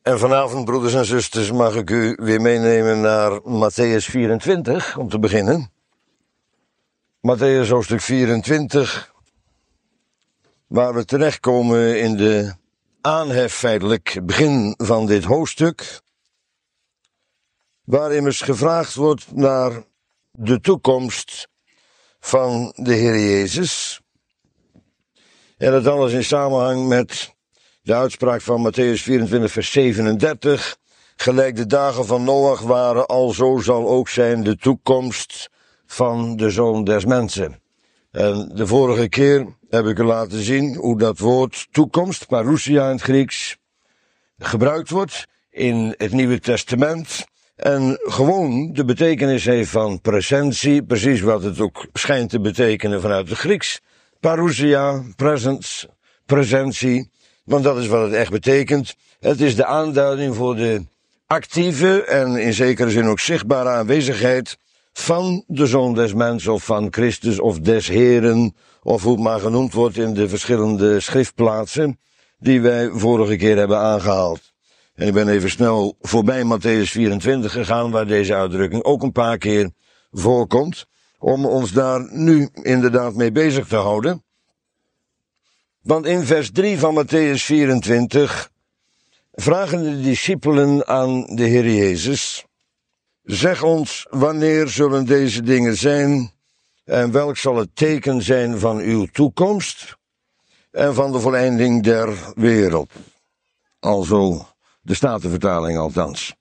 En vanavond, broeders en zusters, mag ik u weer meenemen naar Mattheüs 24, om te beginnen. Mattheüs hoofdstuk 24, waar we terechtkomen in de aanhef, feitelijk begin van dit hoofdstuk, waar immers gevraagd wordt naar de toekomst van de Heer Jezus. En dat alles in samenhang met de uitspraak van Mattheüs 24 vers 37. Gelijk de dagen van Noach waren, alzo zal ook zijn de toekomst van de Zoon des Mensen. En de vorige keer heb ik u laten zien hoe dat woord toekomst, parousia in het Grieks, gebruikt wordt in het Nieuwe Testament. En gewoon de betekenis heeft van presentie, precies wat het ook schijnt te betekenen vanuit het Grieks. Parousia, presence, presentie, want dat is wat het echt betekent. Het is de aanduiding voor de actieve en in zekere zin ook zichtbare aanwezigheid van de Zoon des Mensen of van Christus of des Heren, of hoe het maar genoemd wordt in de verschillende schriftplaatsen die wij vorige keer hebben aangehaald. En ik ben even snel voorbij Mattheüs 24 gegaan, waar deze uitdrukking ook een paar keer voorkomt, om ons daar nu inderdaad mee bezig te houden. Want in vers 3 van Mattheüs 24 vragen de discipelen aan de Heer Jezus: zeg ons, wanneer zullen deze dingen zijn en welk zal het teken zijn van uw toekomst en van de voleinding der wereld? Alzo de Statenvertaling althans.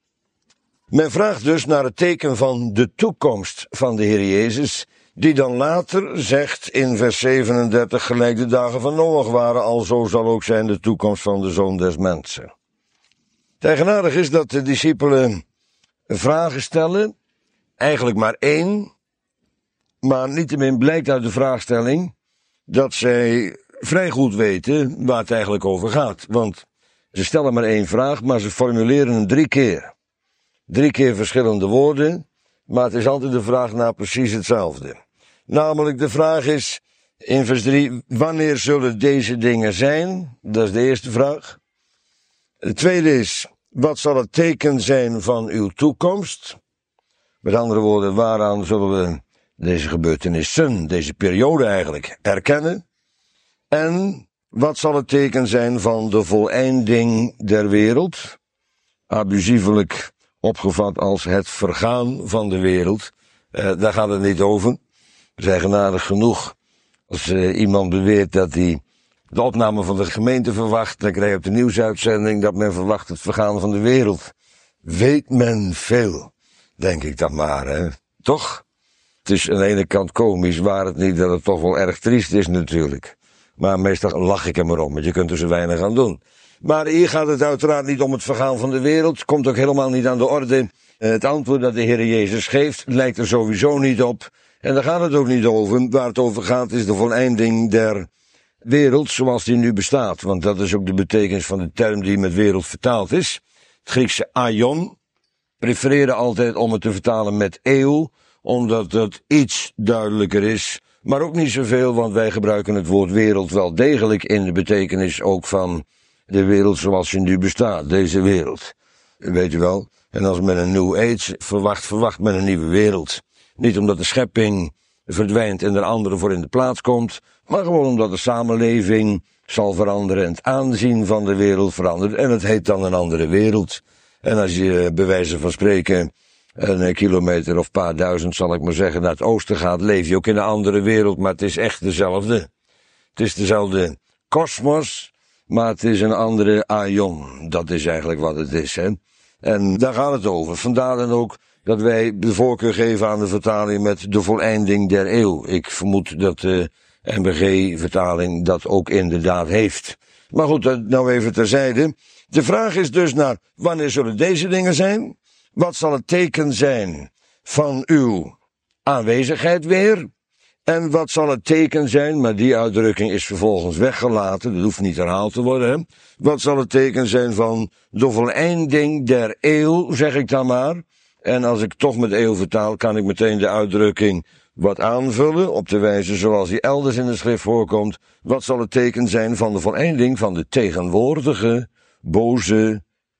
Men vraagt dus naar het teken van de toekomst van de Heer Jezus, die dan later zegt in vers 37, gelijk de dagen van Noach waren, alzo zal ook zijn de toekomst van de Zoon des Mensen. Het eigenaardig is dat de discipelen vragen stellen, eigenlijk maar één, maar niettemin blijkt uit de vraagstelling dat zij vrij goed weten waar het eigenlijk over gaat. Want ze stellen maar één vraag, maar ze formuleren hem 3 keer. 3 keer verschillende woorden, maar het is altijd de vraag naar precies hetzelfde. Namelijk, de vraag is in vers 3, wanneer zullen deze dingen zijn? Dat is de eerste vraag. De tweede is, wat zal het teken zijn van uw toekomst? Met andere woorden, waaraan zullen we deze gebeurtenissen, deze periode eigenlijk, erkennen? En wat zal het teken zijn van de voleinding der wereld? Abusievelijk opgevat als het vergaan van de wereld. Daar gaat het niet over. We zijn genadig genoeg. Als iemand beweert dat hij de opname van de gemeente verwacht, dan krijg je op de nieuwsuitzending dat men verwacht het vergaan van de wereld. Weet men veel, denk ik dan maar, hè? Toch? Het is aan de ene kant komisch, waar het niet dat het toch wel erg triest is natuurlijk. Maar meestal lach ik er maar om, want je kunt er zo weinig aan doen. Maar hier gaat het uiteraard niet om het vergaan van de wereld. Komt ook helemaal niet aan de orde. Het antwoord dat de Heer Jezus geeft lijkt er sowieso niet op. En daar gaat het ook niet over. Waar het over gaat is de voleinding der wereld zoals die nu bestaat. Want dat is ook de betekenis van de term die met wereld vertaald is. Het Griekse aion prefereerde altijd om het te vertalen met eeuw, omdat dat iets duidelijker is. Maar ook niet zoveel, want wij gebruiken het woord wereld wel degelijk in de betekenis ook van de wereld zoals die nu bestaat, deze wereld. Weet u wel? En als men een New Age verwacht men een nieuwe wereld. Niet omdat de schepping verdwijnt en er andere voor in de plaats komt, maar gewoon omdat de samenleving zal veranderen en het aanzien van de wereld verandert. En het heet dan een andere wereld. En als je bij wijze van spreken een kilometer of paar duizend, zal ik maar zeggen, naar het oosten gaat, leef je ook in een andere wereld, maar het is echt dezelfde. Het is dezelfde kosmos, maar het is een andere aion. Dat is eigenlijk wat het is, hè. En daar gaat het over. Vandaar dan ook dat wij de voorkeur geven aan de vertaling met de voleinding der eeuw. Ik vermoed dat de NBG-vertaling dat ook inderdaad heeft. Maar goed, dat nou even terzijde. De vraag is dus naar, wanneer zullen deze dingen zijn? Wat zal het teken zijn van uw aanwezigheid weer? En wat zal het teken zijn, maar die uitdrukking is vervolgens weggelaten, dat hoeft niet herhaald te worden, hè? Wat zal het teken zijn van de voleinding der eeuw, zeg ik dan maar. En als ik toch met eeuw vertaal, kan ik meteen de uitdrukking wat aanvullen, op de wijze zoals die elders in de schrift voorkomt. Wat zal het teken zijn van de voleinding van de tegenwoordige, boze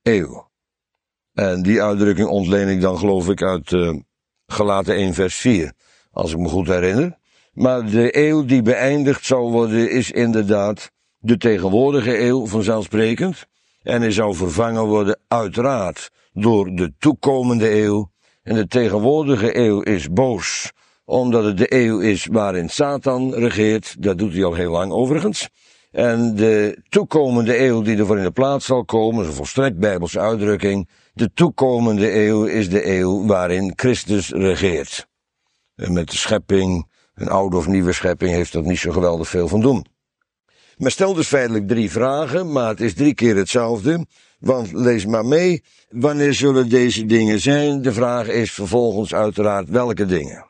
eeuw. En die uitdrukking ontleen ik dan geloof ik uit Galaten 1 vers 4, als ik me goed herinner. Maar de eeuw die beëindigd zal worden is inderdaad de tegenwoordige eeuw vanzelfsprekend. En hij zou vervangen worden uiteraard door de toekomende eeuw. En de tegenwoordige eeuw is boos, omdat het de eeuw is waarin Satan regeert. Dat doet hij al heel lang overigens. En de toekomende eeuw die ervoor in de plaats zal komen, is een volstrekt bijbelse uitdrukking. De toekomende eeuw is de eeuw waarin Christus regeert. En met de schepping, een oude of nieuwe schepping, heeft dat niet zo geweldig veel van doen. Men stelt dus feitelijk 3 vragen, maar het is 3 keer hetzelfde. Want lees maar mee, wanneer zullen deze dingen zijn? De vraag is vervolgens uiteraard welke dingen.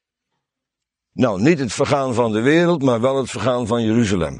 Nou, niet het vergaan van de wereld, maar wel het vergaan van Jeruzalem.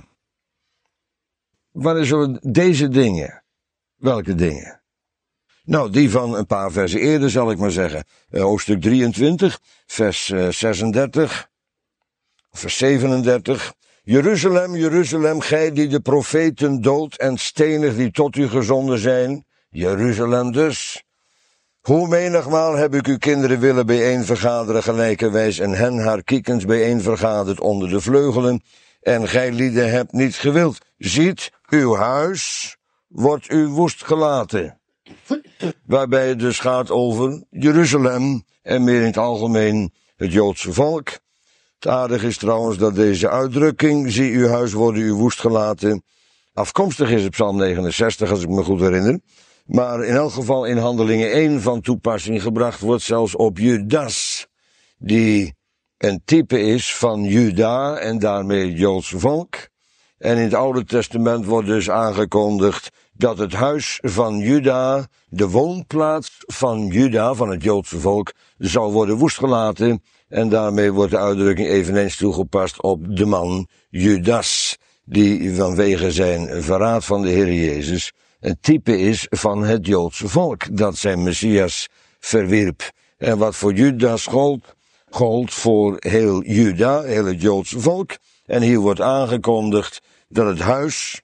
Wanneer zullen deze dingen? Welke dingen? Nou, die van een paar versen eerder zal ik maar zeggen. Hoofdstuk 23, vers 36, vers 37. Jeruzalem, Jeruzalem, gij die de profeten doodt en stenigt die tot u gezonden zijn. Jeruzalem dus. Hoe menigmaal heb ik uw kinderen willen bijeenvergaderen gelijkerwijs en hen haar kiekens bijeenvergaderd onder de vleugelen. En gij lieden hebt niet gewild. Ziet, uw huis wordt u woest gelaten. Waarbij het dus gaat over Jeruzalem en meer in het algemeen het Joodse volk. Het aardige is trouwens dat deze uitdrukking, zie uw huis worden u woest gelaten, afkomstig is op Psalm 69 als ik me goed herinner. Maar in elk geval in Handelingen 1 van toepassing gebracht wordt zelfs op Judas, die een type is van Juda en daarmee het Joodse volk. En in het Oude Testament wordt dus aangekondigd dat het huis van Juda, de woonplaats van Juda, van het Joodse volk, zal worden woestgelaten. En daarmee wordt de uitdrukking eveneens toegepast op de man Judas, die vanwege zijn verraad van de Heer Jezus een type is van het Joodse volk, dat zijn Messias verwierp. En wat voor Judas gold voor heel Juda, heel het Joodse volk. En hier wordt aangekondigd dat het huis,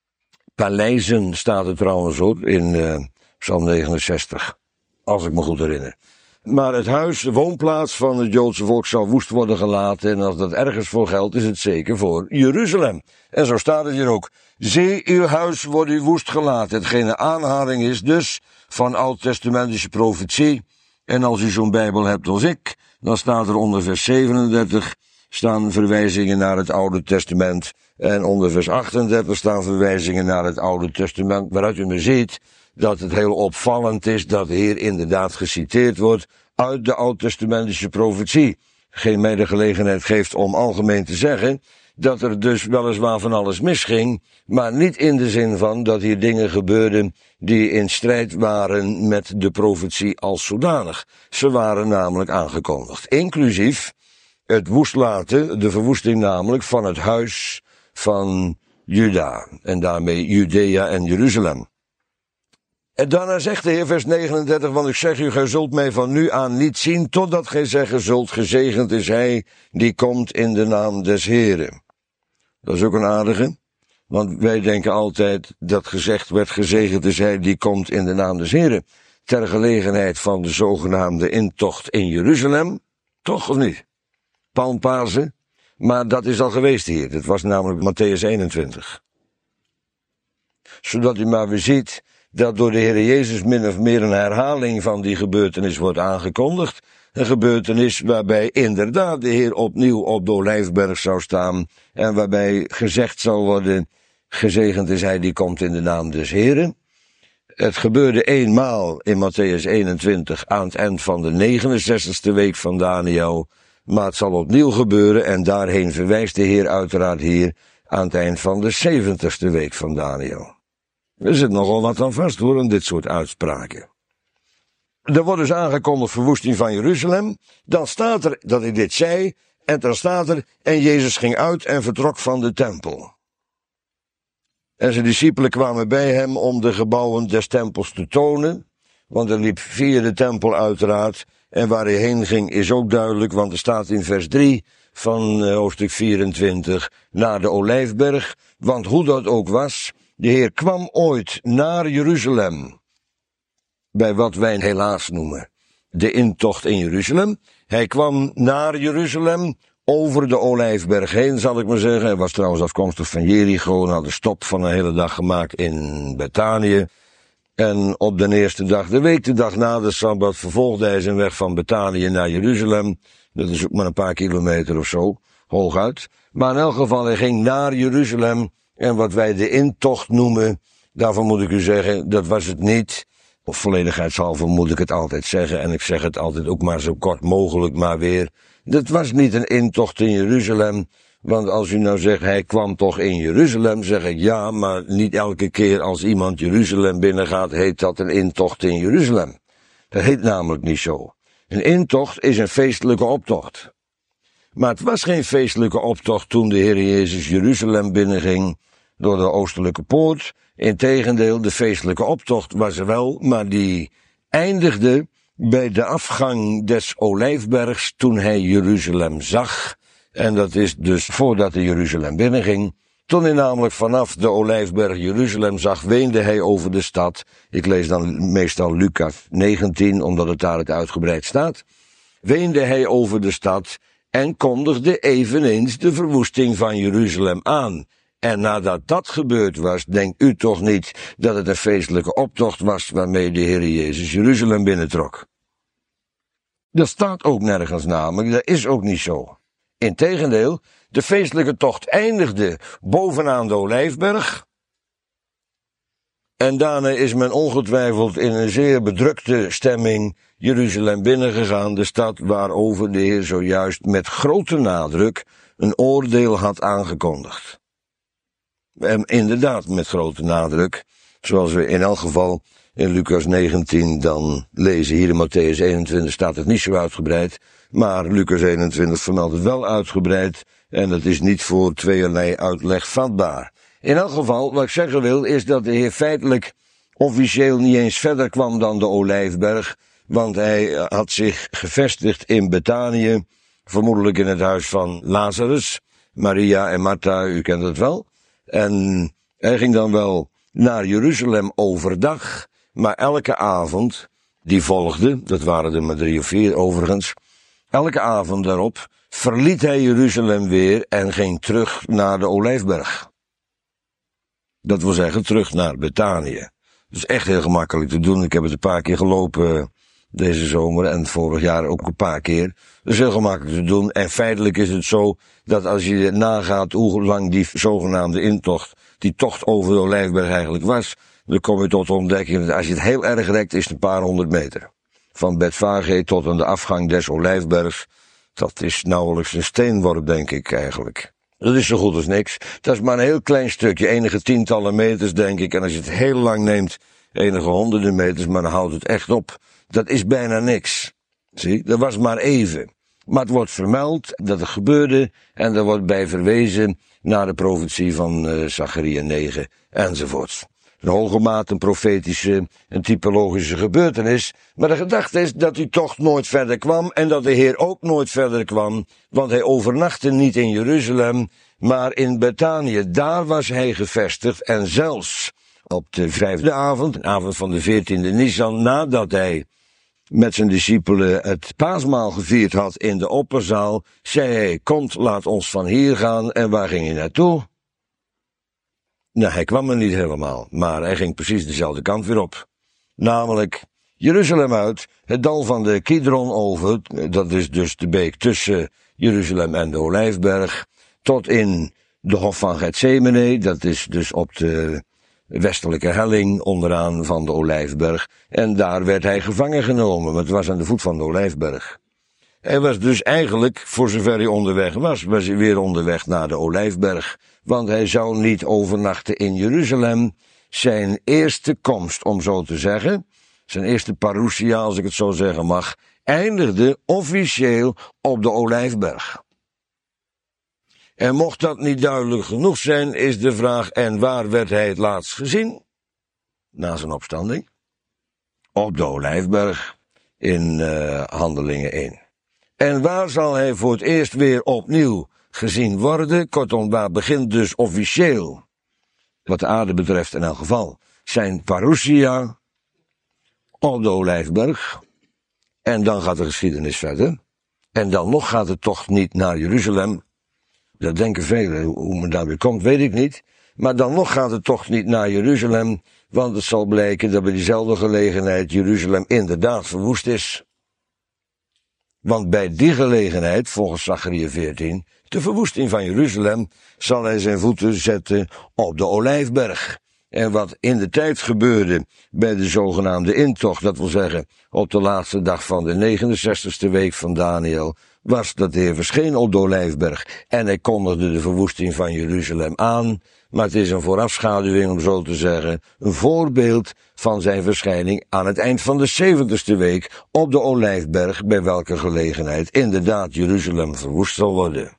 paleizen staat er trouwens ook in Psalm 69, als ik me goed herinner. Maar het huis, de woonplaats van het Joodse volk, zal woest worden gelaten. En als dat ergens voor geldt, is het zeker voor Jeruzalem. En zo staat het hier ook. Zie, uw huis wordt u woest gelaten. Hetgeen een aanhaling is dus van oud-testamentische profetie. En als u zo'n Bijbel hebt als ik, dan staat er onder vers 37 staan verwijzingen naar het Oude Testament. En onder vers 38 staan verwijzingen naar het Oude Testament, waaruit u me ziet dat het heel opvallend is dat hier inderdaad geciteerd wordt uit de oud-testamentische profetie. Geen mij de gelegenheid geeft om algemeen te zeggen dat er dus weliswaar van alles misging, maar niet in de zin van dat hier dingen gebeurden die in strijd waren met de profetie als zodanig. Ze waren namelijk aangekondigd, inclusief het woestlaten, de verwoesting namelijk van het huis van Juda en daarmee Judea en Jeruzalem. En daarna zegt de Heer, vers 39, want ik zeg u, gij zult mij van nu aan niet zien, totdat gij zeggen zult, gezegend is hij die komt in de naam des Heren. Dat is ook een aardige, want wij denken altijd dat gezegd werd, gezegend is hij die komt in de naam des Heren, ter gelegenheid van de zogenaamde intocht in Jeruzalem, toch of niet? Palmpasen, maar dat is al geweest hier, dat was namelijk Mattheüs 21. Zodat u maar weer ziet dat door de Heer Jezus min of meer een herhaling van die gebeurtenis wordt aangekondigd. Een gebeurtenis waarbij inderdaad de Heer opnieuw op de Olijfberg zou staan en waarbij gezegd zal worden, gezegend is hij die komt in de naam des Heren. Het gebeurde eenmaal in Mattheüs 21 aan het eind van de 69ste week van Daniel, maar het zal opnieuw gebeuren en daarheen verwijst de Heer uiteraard hier aan het eind van de 70ste week van Daniel. Er zit nogal wat aan vast hoor, aan dit soort uitspraken. Er wordt dus aangekondigd verwoesting van Jeruzalem. Dan staat er dat hij dit zei. En dan staat er, en Jezus ging uit en vertrok van de tempel. En zijn discipelen kwamen bij hem om de gebouwen des tempels te tonen. Want hij liep via de tempel uiteraard. En waar hij heen ging is ook duidelijk, want er staat in vers 3 van hoofdstuk 24, naar de Olijfberg. Want hoe dat ook was, de Heer kwam ooit naar Jeruzalem bij wat wij helaas noemen de intocht in Jeruzalem. Hij kwam naar Jeruzalem, over de Olijfberg heen, zal ik maar zeggen. Hij was trouwens afkomstig van Jericho, had een stop van een hele dag gemaakt in Betanië. En op de eerste dag, de dag na de Sabbat, vervolgde hij zijn weg van Betanië naar Jeruzalem. Dat is ook maar een paar kilometer of zo, hooguit. Maar in elk geval, hij ging naar Jeruzalem. En wat wij de intocht noemen, daarvan moet ik u zeggen, dat was het niet. Of volledigheidshalve moet ik het altijd zeggen. En ik zeg het altijd ook maar zo kort mogelijk maar weer. Dat was niet een intocht in Jeruzalem. Want als u nou zegt, hij kwam toch in Jeruzalem, zeg ik ja, maar niet elke keer als iemand Jeruzalem binnengaat, heet dat een intocht in Jeruzalem. Dat heet namelijk niet zo. Een intocht is een feestelijke optocht. Maar het was geen feestelijke optocht toen de Heer Jezus Jeruzalem binnenging door de oostelijke poort. Integendeel, de feestelijke optocht was er wel, maar die eindigde bij de afgang des Olijfbergs toen hij Jeruzalem zag. En dat is dus voordat hij Jeruzalem binnenging. Toen hij namelijk vanaf de Olijfberg Jeruzalem zag, weende hij over de stad. Ik lees dan meestal Lucas 19, omdat het daar het uitgebreid staat. Weende hij over de stad en kondigde eveneens de verwoesting van Jeruzalem aan. En nadat dat gebeurd was, denkt u toch niet dat het een feestelijke optocht was waarmee de Heer Jezus Jeruzalem binnentrok. Dat staat ook nergens namelijk, dat is ook niet zo. Integendeel, de feestelijke tocht eindigde bovenaan de Olijfberg. En daarna is men ongetwijfeld in een zeer bedrukte stemming Jeruzalem binnengegaan, de stad waarover de Heer zojuist met grote nadruk een oordeel had aangekondigd. En inderdaad met grote nadruk, zoals we in elk geval in Lucas 19 dan lezen. Hier in Matthäus 21 staat het niet zo uitgebreid, maar Lucas 21 vermeldt het wel uitgebreid en dat is niet voor tweeërlei uitleg vatbaar. In elk geval, wat ik zeggen wil, is dat de Heer feitelijk officieel niet eens verder kwam dan de Olijfberg, want hij had zich gevestigd in Betanië, vermoedelijk in het huis van Lazarus, Maria en Martha, u kent het wel. En hij ging dan wel naar Jeruzalem overdag, maar elke avond die volgde, dat waren er maar 3 of 4 overigens, elke avond daarop verliet hij Jeruzalem weer en ging terug naar de Olijfberg. Dat wil zeggen, terug naar Betanië. Dat is echt heel gemakkelijk te doen. Ik heb het een paar keer gelopen deze zomer en vorig jaar ook een paar keer. Dat is heel gemakkelijk te doen. En feitelijk is het zo dat als je nagaat hoe lang die zogenaamde intocht, die tocht over de Olijfberg eigenlijk was, dan kom je tot de ontdekking dat als je het heel erg rekt, is het een paar 100 meter. Van Betfage tot aan de afgang des Olijfbergs. Dat is nauwelijks een steenworp, denk ik eigenlijk. Dat is zo goed als niks. Dat is maar een heel klein stukje, enige tientallen meters, denk ik. En als je het heel lang neemt, enige honderden meters, maar dan houdt het echt op. Dat is bijna niks. Zie, dat was maar even. Maar het wordt vermeld dat het gebeurde en er wordt bij verwezen naar de profetie van Zacharia 9 enzovoorts. In hoge mate een profetische en typologische gebeurtenis, maar de gedachte is dat hij toch nooit verder kwam en dat de Heer ook nooit verder kwam, want hij overnachtte niet in Jeruzalem, maar in Betanië. Daar was hij gevestigd en zelfs op de 5e avond, de avond van de 14e Nisan, nadat hij met zijn discipelen het paasmaal gevierd had in de opperzaal, zei hij, komt, laat ons van hier gaan. En waar ging hij naartoe? Nou, hij kwam er niet helemaal, maar hij ging precies dezelfde kant weer op. Namelijk Jeruzalem uit, het dal van de Kidron over, dat is dus de beek tussen Jeruzalem en de Olijfberg, tot in de Hof van Getsemane, dat is dus op de westelijke helling onderaan van de Olijfberg. En daar werd hij gevangen genomen, want het was aan de voet van de Olijfberg. Hij was dus eigenlijk, voor zover hij onderweg was hij weer onderweg naar de Olijfberg. Want hij zou niet overnachten in Jeruzalem. Zijn eerste komst, om zo te zeggen, zijn eerste parousia, als ik het zo zeggen mag, eindigde officieel op de Olijfberg. En mocht dat niet duidelijk genoeg zijn, is de vraag, en waar werd hij het laatst gezien? Na zijn opstanding? Op de Olijfberg, in Handelingen 1. En waar zal hij voor het eerst weer opnieuw gezien worden? Kortom, waar begint dus officieel, wat de aarde betreft in elk geval, zijn parousia? op de Olijfberg. En dan gaat de geschiedenis verder. En dan nog gaat het toch niet naar Jeruzalem. Dat denken velen, hoe men daar weer komt, weet ik niet. Maar dan nog gaat het toch niet naar Jeruzalem, want het zal blijken dat bij diezelfde gelegenheid Jeruzalem inderdaad verwoest is. Want bij die gelegenheid, volgens Zacharia 14, de verwoesting van Jeruzalem, zal hij zijn voeten zetten op de Olijfberg. En wat in de tijd gebeurde bij de zogenaamde intocht, dat wil zeggen op de laatste dag van de 69ste week van Daniel, was dat de Heer verscheen op de Olijfberg en hij kondigde de verwoesting van Jeruzalem aan, maar het is een voorafschaduwing, om zo te zeggen, een voorbeeld van zijn verschijning aan het eind van de 70ste week op de Olijfberg, bij welke gelegenheid inderdaad Jeruzalem verwoest zal worden.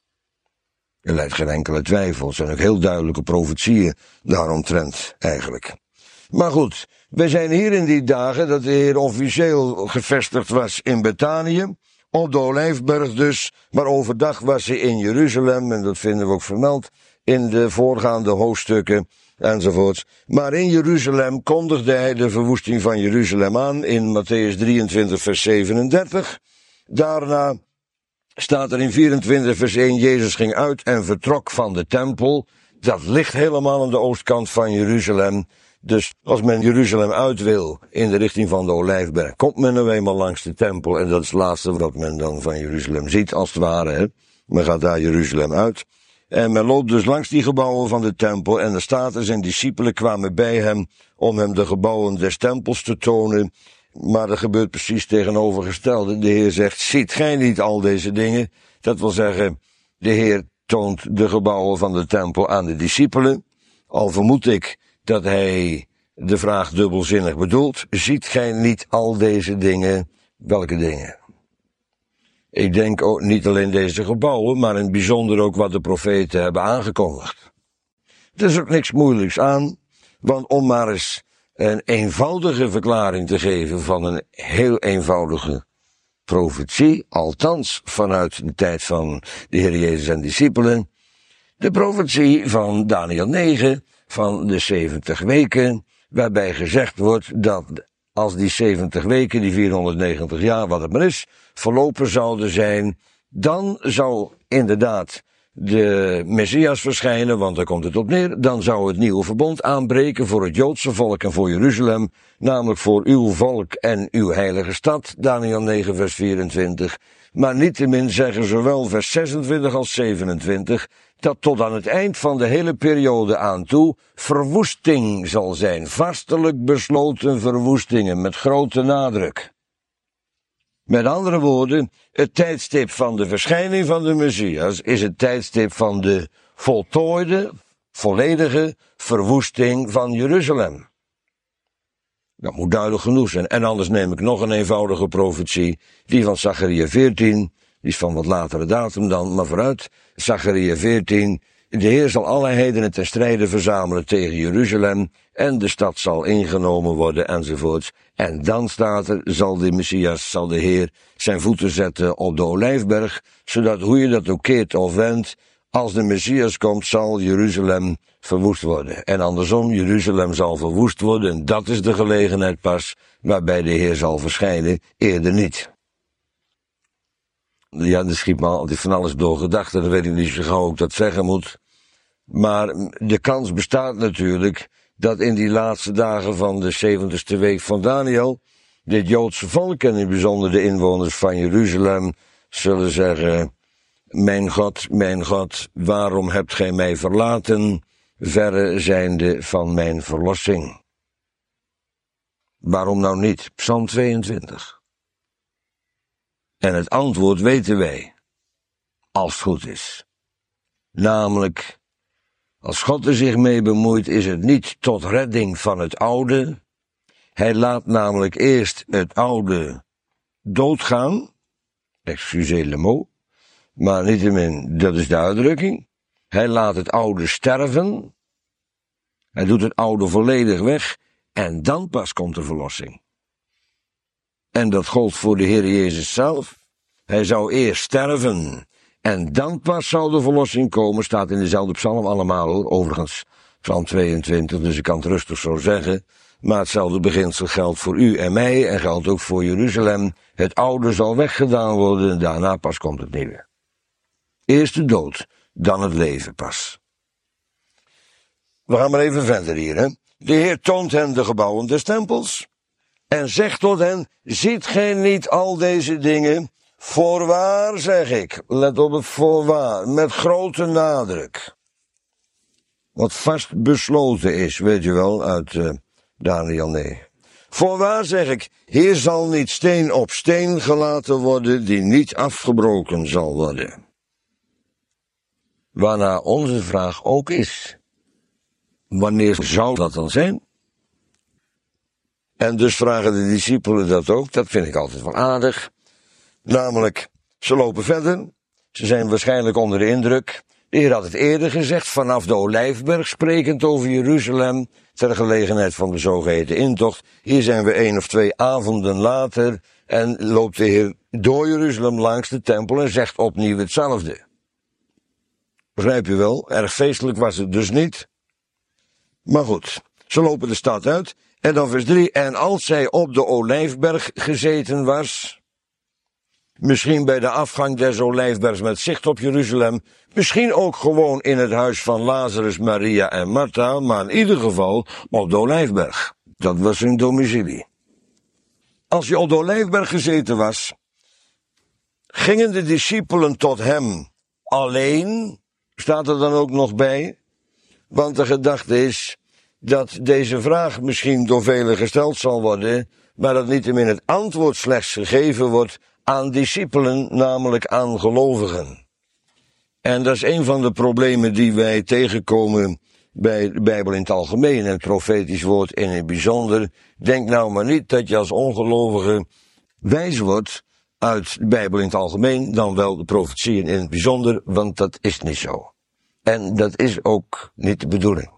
Er lijdt geen enkele twijfel, het zijn ook heel duidelijke profetieën daaromtrent eigenlijk. Maar goed, wij zijn hier in die dagen dat de Heer officieel gevestigd was in Betanië, op de Olijfberg dus, maar overdag was hij in Jeruzalem, en dat vinden we ook vermeld in de voorgaande hoofdstukken enzovoorts. Maar in Jeruzalem kondigde hij de verwoesting van Jeruzalem aan in Matthäus 23 vers 37. Daarna staat er in 24 vers 1, Jezus ging uit en vertrok van de tempel. Dat ligt helemaal aan de oostkant van Jeruzalem. Dus als men Jeruzalem uit wil, in de richting van de Olijfberg, komt men nou eenmaal langs de tempel. En dat is het laatste wat men dan van Jeruzalem ziet, als het ware. Hè. Men gaat daar Jeruzalem uit. En men loopt dus langs die gebouwen van de tempel. En er staat er, zijn discipelen kwamen bij hem om hem de gebouwen des tempels te tonen. Maar er gebeurt precies tegenovergestelde. De Heer zegt, ziet gij niet al deze dingen? Dat wil zeggen, de Heer toont de gebouwen van de tempel aan de discipelen. Al vermoed ik dat hij de vraag dubbelzinnig bedoelt. Ziet gij niet al deze dingen? Welke dingen? Ik denk ook niet alleen deze gebouwen, maar in het bijzonder ook wat de profeten hebben aangekondigd. Er is ook niks moeilijks aan, want om maar eens een eenvoudige verklaring te geven van een heel eenvoudige profetie, althans vanuit de tijd van de Heer Jezus en discipelen, de profetie van Daniel 9, van de 70 weken, waarbij gezegd wordt dat als die 70 weken, die 490 jaar, wat het maar is, verlopen zouden zijn, dan zou inderdaad de Messias verschijnen, want daar komt het op neer. Dan zou het nieuwe verbond aanbreken voor het Joodse volk en voor Jeruzalem, namelijk voor uw volk en uw heilige stad, Daniel 9 vers 24. Maar niettemin zeggen zowel vers 26 als 27, dat tot aan het eind van de hele periode aan toe verwoesting zal zijn, vastelijk besloten verwoestingen, met grote nadruk. Met andere woorden, het tijdstip van de verschijning van de Messias is het tijdstip van de voltooide, volledige verwoesting van Jeruzalem. Dat moet duidelijk genoeg zijn. En anders neem ik nog een eenvoudige profetie, die van Zacharia 14, die is van wat latere datum dan, maar vooruit. Zacharia 14, de Heer zal alle heidenen ten strijde verzamelen tegen Jeruzalem, en de stad zal ingenomen worden, enzovoorts. En dan staat er, zal de Messias, zal de Heer zijn voeten zetten op de Olijfberg, zodat hoe je dat ook keert of wendt, als de Messias komt, zal Jeruzalem verwoest worden. En andersom, Jeruzalem zal verwoest worden, en dat is de gelegenheid pas waarbij de Heer zal verschijnen, eerder niet. Ja, er schiet me altijd van alles door gedachten, dan weet ik niet zo gauw ik dat zeggen moet. Maar de kans bestaat natuurlijk dat in die laatste dagen van de 70ste week van Daniel, dit Joodse volk en in het bijzonder de inwoners van Jeruzalem zullen zeggen, mijn God, waarom hebt gij mij verlaten, verre zijnde van mijn verlossing? Waarom nou niet? Psalm 22. En het antwoord weten wij, als het goed is. Namelijk, als God er zich mee bemoeit, is het niet tot redding van het oude. Hij laat namelijk eerst het oude doodgaan. Excusez le mot. Maar niettemin, dat is de uitdrukking. Hij laat het oude sterven. Hij doet het oude volledig weg. En dan pas komt de verlossing. En dat gold voor de Heer Jezus zelf. Hij zou eerst sterven. En dan pas zou de verlossing komen. Staat in dezelfde psalm allemaal hoor. Overigens, psalm 22. Dus ik kan het rustig zo zeggen. Maar hetzelfde beginsel geldt voor u en mij en geldt ook voor Jeruzalem. Het oude zal weggedaan worden, daarna pas komt het nieuwe. Eerst de dood, dan het leven pas. We gaan maar even verder hier, hè. De Heer toont hen de gebouwen des tempels en zegt tot hen, ziet gij niet al deze dingen? Voorwaar, zeg ik, let op het voorwaar, met grote nadruk. Wat vast besloten is, weet je wel, uit Daniel 9. Voorwaar, zeg ik, hier zal niet steen op steen gelaten worden die niet afgebroken zal worden. Waarna onze vraag ook is, wanneer zou dat dan zijn? En dus vragen de discipelen dat ook, dat vind ik altijd wel aardig. Namelijk, ze lopen verder, ze zijn waarschijnlijk onder de indruk. De Heer had het eerder gezegd, vanaf de Olijfberg, sprekend over Jeruzalem, ter gelegenheid van de zogeheten intocht. Hier zijn we 1 of 2 avonden later en loopt de Heer door Jeruzalem langs de tempel en zegt opnieuw hetzelfde. Begrijp je wel? Erg feestelijk was het dus niet. Maar goed, ze lopen de stad uit en dan vers 3. En als zij op de Olijfberg gezeten was, misschien bij de afgang des Olijfbergs met zicht op Jeruzalem, misschien ook gewoon in het huis van Lazarus, Maria en Martha, maar in ieder geval op de Olijfberg. Dat was hun domicilie. Als je op de Olijfberg gezeten was, gingen de discipelen tot hem alleen, staat er dan ook nog bij, want de gedachte is dat deze vraag misschien door velen gesteld zal worden, maar dat niettemin het antwoord slechts gegeven wordt aan discipelen, namelijk aan gelovigen. En dat is een van de problemen die wij tegenkomen bij de Bijbel in het algemeen en het profetisch woord in het bijzonder. Denk nou maar niet dat je als ongelovige wijs wordt uit de Bijbel in het algemeen, dan wel de profetieën in het bijzonder, want dat is niet zo. En dat is ook niet de bedoeling.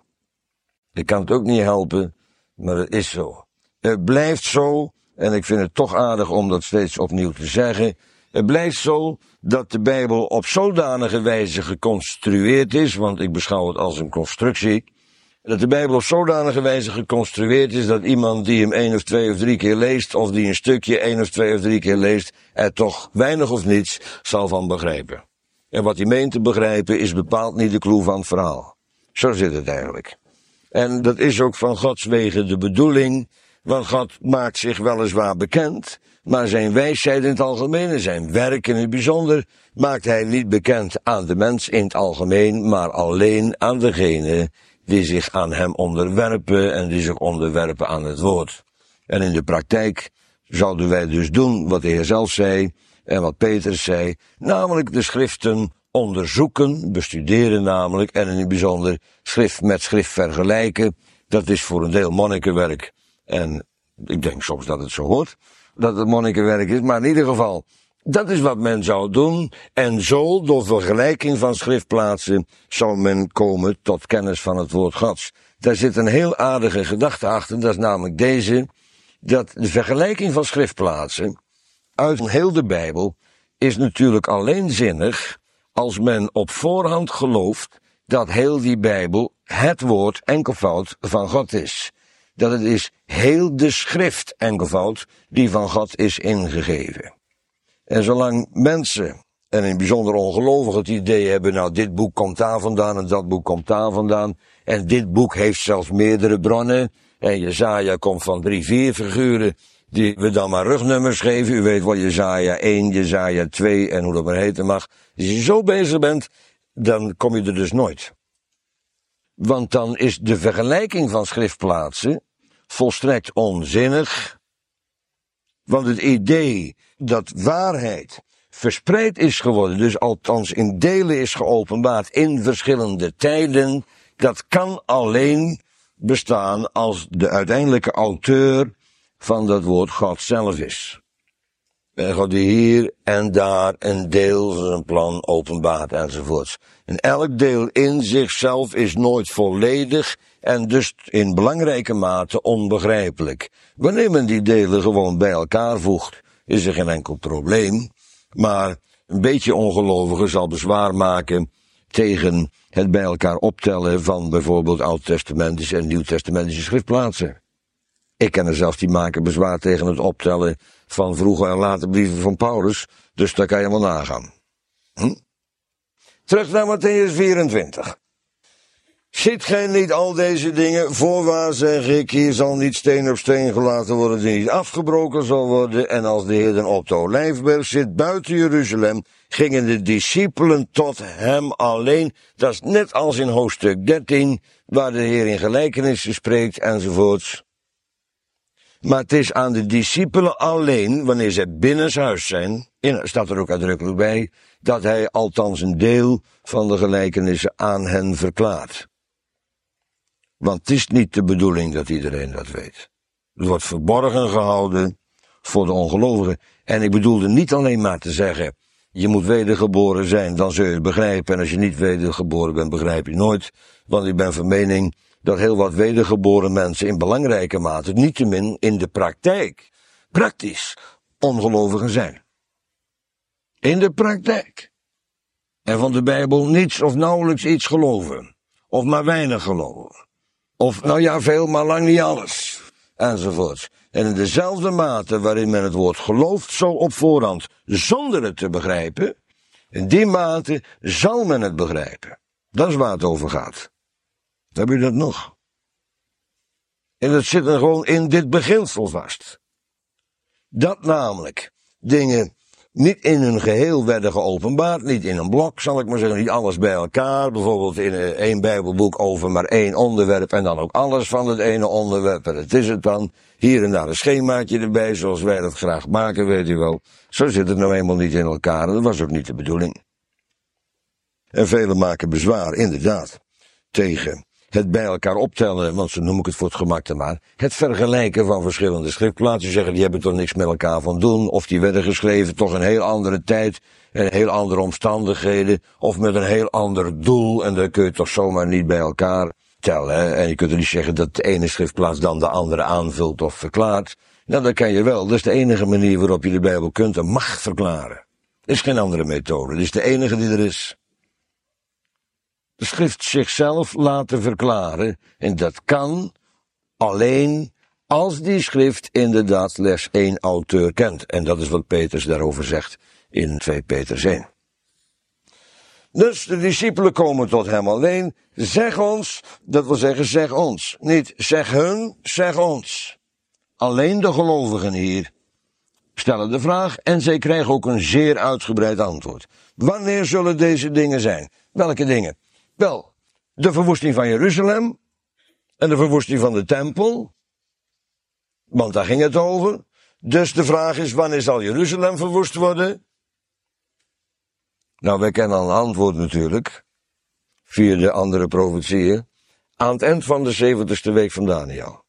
Ik kan het ook niet helpen, maar het is zo. Het blijft zo, en ik vind het toch aardig om dat steeds opnieuw te zeggen. Het blijft zo dat de Bijbel op zodanige wijze geconstrueerd is, want ik beschouw het als een constructie, dat de Bijbel op zodanige wijze geconstrueerd is dat iemand die hem 1 of 2 of 3 keer leest, of die een stukje 1 of 2 of 3 keer leest, er toch weinig of niets zal van begrijpen. En wat hij meent te begrijpen is bepaald niet de clue van het verhaal. Zo zit het eigenlijk. En dat is ook van Gods wegen de bedoeling, want God maakt zich weliswaar bekend, maar zijn wijsheid in het algemeen en zijn werk in het bijzonder maakt hij niet bekend aan de mens in het algemeen, maar alleen aan degene die zich aan hem onderwerpen en die zich onderwerpen aan het woord. En in de praktijk zouden wij dus doen wat de Heer zelf zei en wat Petrus zei, namelijk de schriften onderzoeken, bestuderen namelijk, en in het bijzonder schrift met schrift vergelijken. Dat is voor een deel monnikenwerk. En ik denk soms dat het zo hoort, dat het monnikenwerk is, maar in ieder geval, dat is wat men zou doen. En zo, door vergelijking van schriftplaatsen, zou men komen tot kennis van het woord Gods. Daar zit een heel aardige gedachte achter, dat is namelijk deze, dat de vergelijking van schriftplaatsen uit heel de Bijbel is natuurlijk alleen zinnig als men op voorhand gelooft dat heel die Bijbel het woord enkelvoud van God is. Dat het is heel de schrift enkelvoud die van God is ingegeven. En zolang mensen, en in het bijzonder ongelovigen, het idee hebben, nou dit boek komt daar vandaan en dat boek komt daar vandaan, en dit boek heeft zelfs meerdere bronnen, en Jesaja komt van 3, 4 figuren, die we dan maar rugnummers geven. U weet wel, Jesaja 1, Jesaja 2 en hoe dat maar heten mag. Als je zo bezig bent, dan kom je er dus nooit. Want dan is de vergelijking van schriftplaatsen volstrekt onzinnig. Want het idee dat waarheid verspreid is geworden, dus althans in delen is geopenbaard in verschillende tijden, dat kan alleen bestaan als de uiteindelijke auteur van dat woord God zelf is. En God die hier en daar een deel van zijn plan openbaart enzovoorts. En elk deel in zichzelf is nooit volledig en dus in belangrijke mate onbegrijpelijk. Wanneer men die delen gewoon bij elkaar voegt, is er geen enkel probleem. Maar een beetje ongelovige zal bezwaar maken tegen het bij elkaar optellen van bijvoorbeeld Oud-testamentische en Nieuw-testamentische schriftplaatsen. Ik ken er zelfs die maken bezwaar tegen het optellen van vroege en late brieven van Paulus, dus daar kan je wel nagaan. Terug naar Mattheüs 24. Ziet gij niet al deze dingen? Voorwaar zeg ik, hier zal niet steen op steen gelaten worden die niet afgebroken zal worden. En als de Heer dan op de Olijfberg zit buiten Jeruzalem, gingen de discipelen tot hem alleen. Dat is net als in hoofdstuk 13, waar de Heer in gelijkenissen spreekt enzovoorts. Maar het is aan de discipelen alleen, wanneer zij binnenshuis zijn, staat er ook uitdrukkelijk bij, dat hij althans een deel van de gelijkenissen aan hen verklaart. Want het is niet de bedoeling dat iedereen dat weet. Het wordt verborgen gehouden voor de ongelovigen. En ik bedoelde niet alleen maar te zeggen, je moet wedergeboren zijn, dan zul je het begrijpen. En als je niet wedergeboren bent, begrijp je nooit. Want ik ben van mening dat heel wat wedergeboren mensen in belangrijke mate, niettemin in de praktijk, praktisch, ongelovigen zijn. In de praktijk. En van de Bijbel niets of nauwelijks iets geloven. Of maar weinig geloven. Of, nou ja, veel, maar lang niet alles. Enzovoorts. En in dezelfde mate waarin men het woord gelooft, zo op voorhand, zonder het te begrijpen, in die mate zal men het begrijpen. Dat is waar het over gaat. Heb je dat nog? En dat zit er gewoon in dit beginsel vast. Dat namelijk dingen niet in hun geheel werden geopenbaard, niet in een blok, zal ik maar zeggen, niet alles bij elkaar, bijvoorbeeld in één Bijbelboek over maar één onderwerp en dan ook alles van het ene onderwerp, en dat is het dan, hier en daar een schemaatje erbij, zoals wij dat graag maken, weet u wel. Zo zit het nou eenmaal niet in elkaar, en dat was ook niet de bedoeling. En velen maken bezwaar, inderdaad, tegen het bij elkaar optellen, want zo noem ik het voor het gemak te maar, het vergelijken van verschillende schriftplaatsen, zeggen die hebben toch niks met elkaar van doen, of die werden geschreven toch een heel andere tijd, en heel andere omstandigheden, of met een heel ander doel, en dat kun je toch zomaar niet bij elkaar tellen, hè? En je kunt er niet zeggen dat de ene schriftplaats dan de andere aanvult of verklaart. Nou, dat kan je wel, dat is de enige manier waarop je de Bijbel kunt en mag verklaren. Er is geen andere methode, dit is de enige die er is. De schrift zichzelf laten verklaren, en dat kan alleen als die schrift inderdaad slechts één auteur kent. En dat is wat Petrus daarover zegt in 2 Petrus 1. Dus de discipelen komen tot hem alleen. Zeg ons, dat wil zeggen zeg ons. Niet zeg hun, zeg ons. Alleen de gelovigen hier stellen de vraag en zij krijgen ook een zeer uitgebreid antwoord. Wanneer zullen deze dingen zijn? Welke dingen? Wel, de verwoesting van Jeruzalem en de verwoesting van de tempel, want daar ging het over. Dus de vraag is, wanneer zal Jeruzalem verwoest worden? Nou, wij kennen al een antwoord natuurlijk, via de andere profetieën, aan het eind van de 70ste week van Daniel.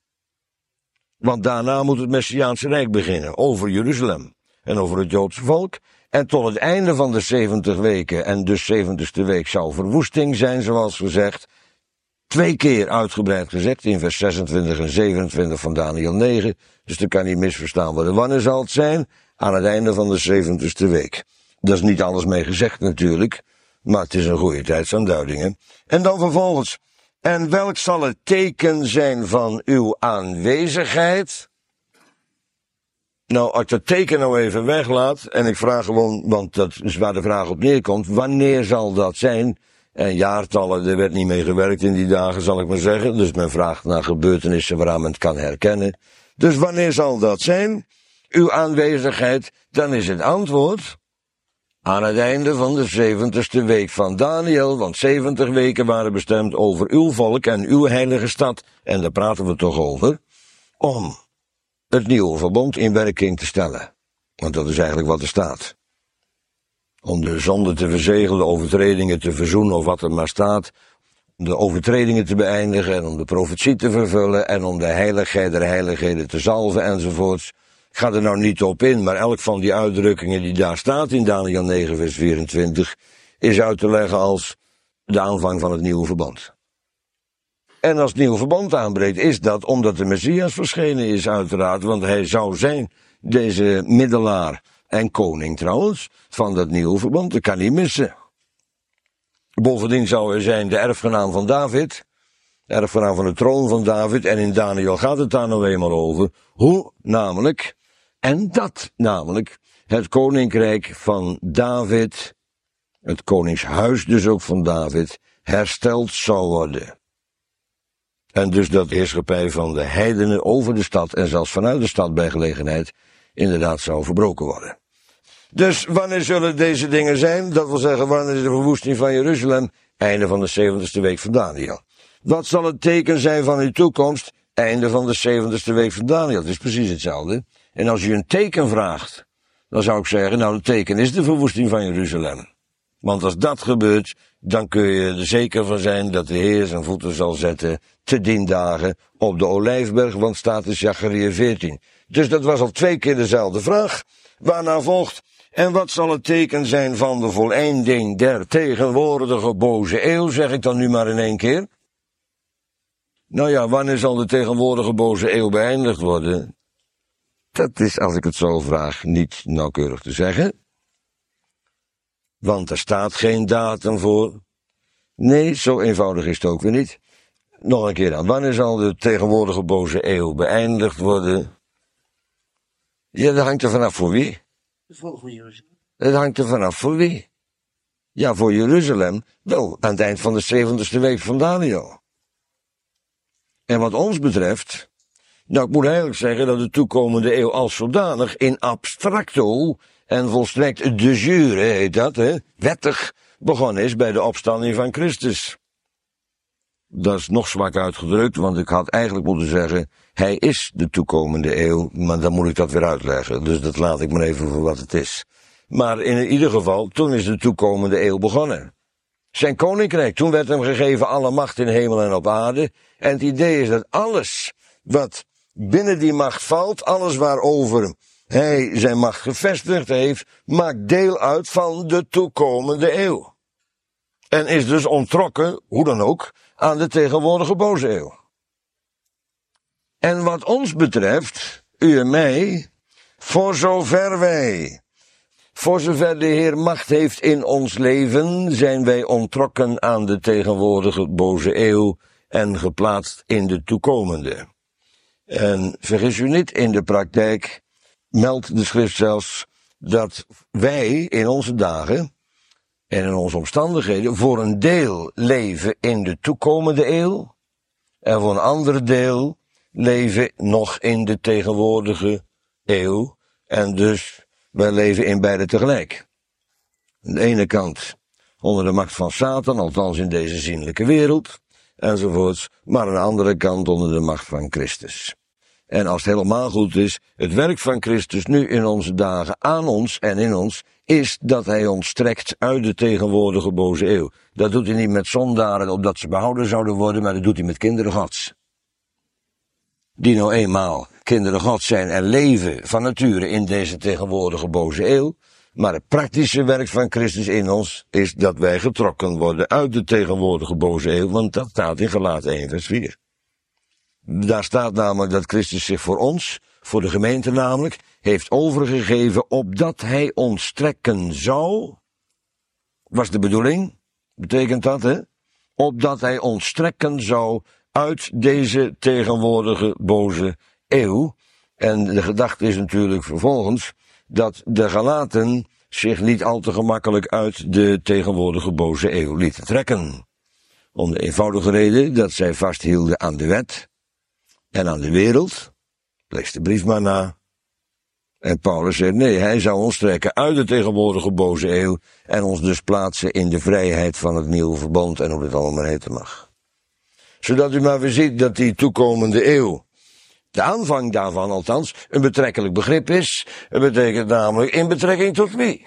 Want daarna moet het Messiaanse Rijk beginnen, over Jeruzalem en over het Joodse volk. En tot het einde van de 70 weken, en dus 70ste week, zou verwoesting zijn, zoals gezegd. 2 keer uitgebreid gezegd, in vers 26 en 27 van Daniel 9. Dus dat kan niet misverstaan worden. Wanneer zal het zijn? Aan het einde van de 70ste week. Dat is niet alles mee gezegd natuurlijk, maar het is een goede tijdsaanduiding, hè? En dan vervolgens, en welk zal het teken zijn van uw aanwezigheid? Nou, als ik dat teken nou even weglaat, en ik vraag gewoon, want dat is waar de vraag op neerkomt, wanneer zal dat zijn? En jaartallen, er werd niet mee gewerkt in die dagen, zal ik maar zeggen. Dus men vraagt naar gebeurtenissen waaraan men het kan herkennen. Dus wanneer zal dat zijn? Uw aanwezigheid, dan is het antwoord aan het einde van de 70ste week van Daniel, want 70 weken waren bestemd over uw volk en uw heilige stad. En daar praten we toch over, om het nieuwe verbond in werking te stellen. Want dat is eigenlijk wat er staat. Om de zonde te verzegelen, de overtredingen te verzoenen of wat er maar staat. Om de overtredingen te beëindigen en om de profetie te vervullen en om de heiligheid der heiligheden te zalven enzovoorts. Ik ga er nou niet op in, maar elk van die uitdrukkingen die daar staat in Daniel 9 vers 24 is uit te leggen als de aanvang van het nieuwe verbond. En als het nieuwe verbond aanbreekt, is dat omdat de Messias verschenen is uiteraard, want hij zou zijn, deze middelaar en koning trouwens, van dat nieuwe verbond, dat kan niet missen. Bovendien zou hij zijn de erfgenaam van David, erfgenaam van de troon van David, en in Daniel gaat het daar nou eenmaal over, hoe namelijk, en dat namelijk, het koninkrijk van David, het koningshuis dus ook van David, hersteld zou worden. En dus dat de heerschappij van de heidenen over de stad en zelfs vanuit de stad bij gelegenheid inderdaad zou verbroken worden. Dus wanneer zullen deze dingen zijn? Dat wil zeggen, wanneer is de verwoesting van Jeruzalem? Einde van de 70ste week van Daniel. Wat zal het teken zijn van uw toekomst? Einde van de 70ste week van Daniel. Het is precies hetzelfde. En als u een teken vraagt, dan zou ik zeggen, nou, het teken is de verwoesting van Jeruzalem. Want als dat gebeurt, dan kun je er zeker van zijn dat de Heer zijn voeten zal zetten te dien dagen op de Olijfberg, want staat in Zachariah 14. Dus dat was al 2 keer dezelfde vraag, waarna volgt, en wat zal het teken zijn van de voleinding der tegenwoordige boze eeuw, zeg ik dan nu maar in 1 keer. Nou ja, wanneer zal de tegenwoordige boze eeuw beëindigd worden? Dat is, als ik het zo vraag, niet nauwkeurig te zeggen. Want er staat geen datum voor. Nee, zo eenvoudig is het ook weer niet. Nog een keer dan. Wanneer zal de tegenwoordige boze eeuw beëindigd worden? Ja, dat hangt er vanaf voor wie. De volgende Jeruzalem. Het hangt er vanaf voor wie. Ja, voor Jeruzalem, wel, aan het eind van de 70ste week van Daniel. En wat ons betreft, nou, ik moet eigenlijk zeggen dat de toekomende eeuw als zodanig in abstracto en volstrekt de jure heet dat, wettig begonnen is bij de opstanding van Christus. Dat is nog zwak uitgedrukt, want ik had eigenlijk moeten zeggen, hij is de toekomende eeuw, maar dan moet ik dat weer uitleggen, dus dat laat ik maar even voor wat het is. Maar in ieder geval, toen is de toekomende eeuw begonnen. Zijn koninkrijk, toen werd hem gegeven alle macht in hemel en op aarde, en het idee is dat alles wat binnen die macht valt, alles waarover hij zijn macht gevestigd heeft, maakt deel uit van de toekomende eeuw. En is dus ontrokken, hoe dan ook, aan de tegenwoordige boze eeuw. En wat ons betreft, u en mij, voor zover de Heer macht heeft in ons leven, zijn wij ontrokken aan de tegenwoordige boze eeuw en geplaatst in de toekomende. En vergis u niet, in de praktijk meldt de schrift zelfs dat wij in onze dagen en in onze omstandigheden voor een deel leven in de toekomende eeuw en voor een ander deel leven nog in de tegenwoordige eeuw. En dus wij leven in beide tegelijk. Aan de ene kant onder de macht van Satan, althans in deze zienlijke wereld, enzovoorts, maar aan de andere kant onder de macht van Christus. En als het helemaal goed is, het werk van Christus nu in onze dagen aan ons en in ons, is dat hij ons trekt uit de tegenwoordige boze eeuw. Dat doet hij niet met zondaren opdat ze behouden zouden worden, maar dat doet hij met kinderen Gods. Die nou eenmaal kinderen Gods zijn en leven van nature in deze tegenwoordige boze eeuw. Maar het praktische werk van Christus in ons is dat wij getrokken worden uit de tegenwoordige boze eeuw, want dat staat in Galaten 1 vers 4. Daar staat namelijk dat Christus zich voor ons, voor de gemeente namelijk, heeft overgegeven opdat hij ons trekken zou. Was de bedoeling? Betekent dat, opdat hij ons trekken zou uit deze tegenwoordige boze eeuw. En de gedachte is natuurlijk vervolgens dat de Galaten zich niet al te gemakkelijk uit de tegenwoordige boze eeuw lieten trekken. Om de eenvoudige reden dat zij vasthielden aan de wet en aan de wereld. Lees de brief maar na. En Paulus zegt, nee, hij zou ons trekken uit de tegenwoordige boze eeuw en ons dus plaatsen in de vrijheid van het nieuwe verbond en hoe het allemaal heten mag. Zodat u maar weer ziet dat die toekomende eeuw, de aanvang daarvan althans, een betrekkelijk begrip is. Het betekent namelijk in betrekking tot wie?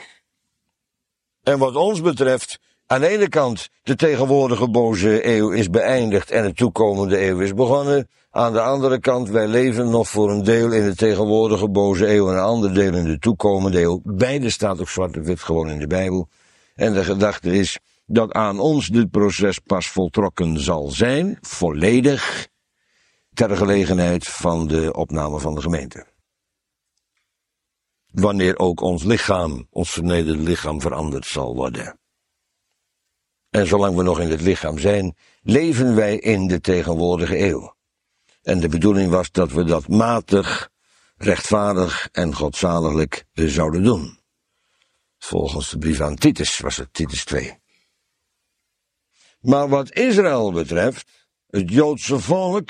En wat ons betreft, aan de ene kant de tegenwoordige boze eeuw is beëindigd en de toekomende eeuw is begonnen. Aan de andere kant, wij leven nog voor een deel in de tegenwoordige boze eeuw en een ander deel in de toekomende eeuw. Beide staat ook zwart op wit gewoon in de Bijbel. En de gedachte is dat aan ons dit proces pas voltrokken zal zijn, volledig, ter gelegenheid van de opname van de gemeente. Wanneer ook ons lichaam, ons vernederde lichaam veranderd zal worden. En zolang we nog in het lichaam zijn, leven wij in de tegenwoordige eeuw. En de bedoeling was dat we dat matig, rechtvaardig en godzaliglijk zouden doen. Volgens de brief aan Titus was het Titus 2. Maar wat Israël betreft, het Joodse volk,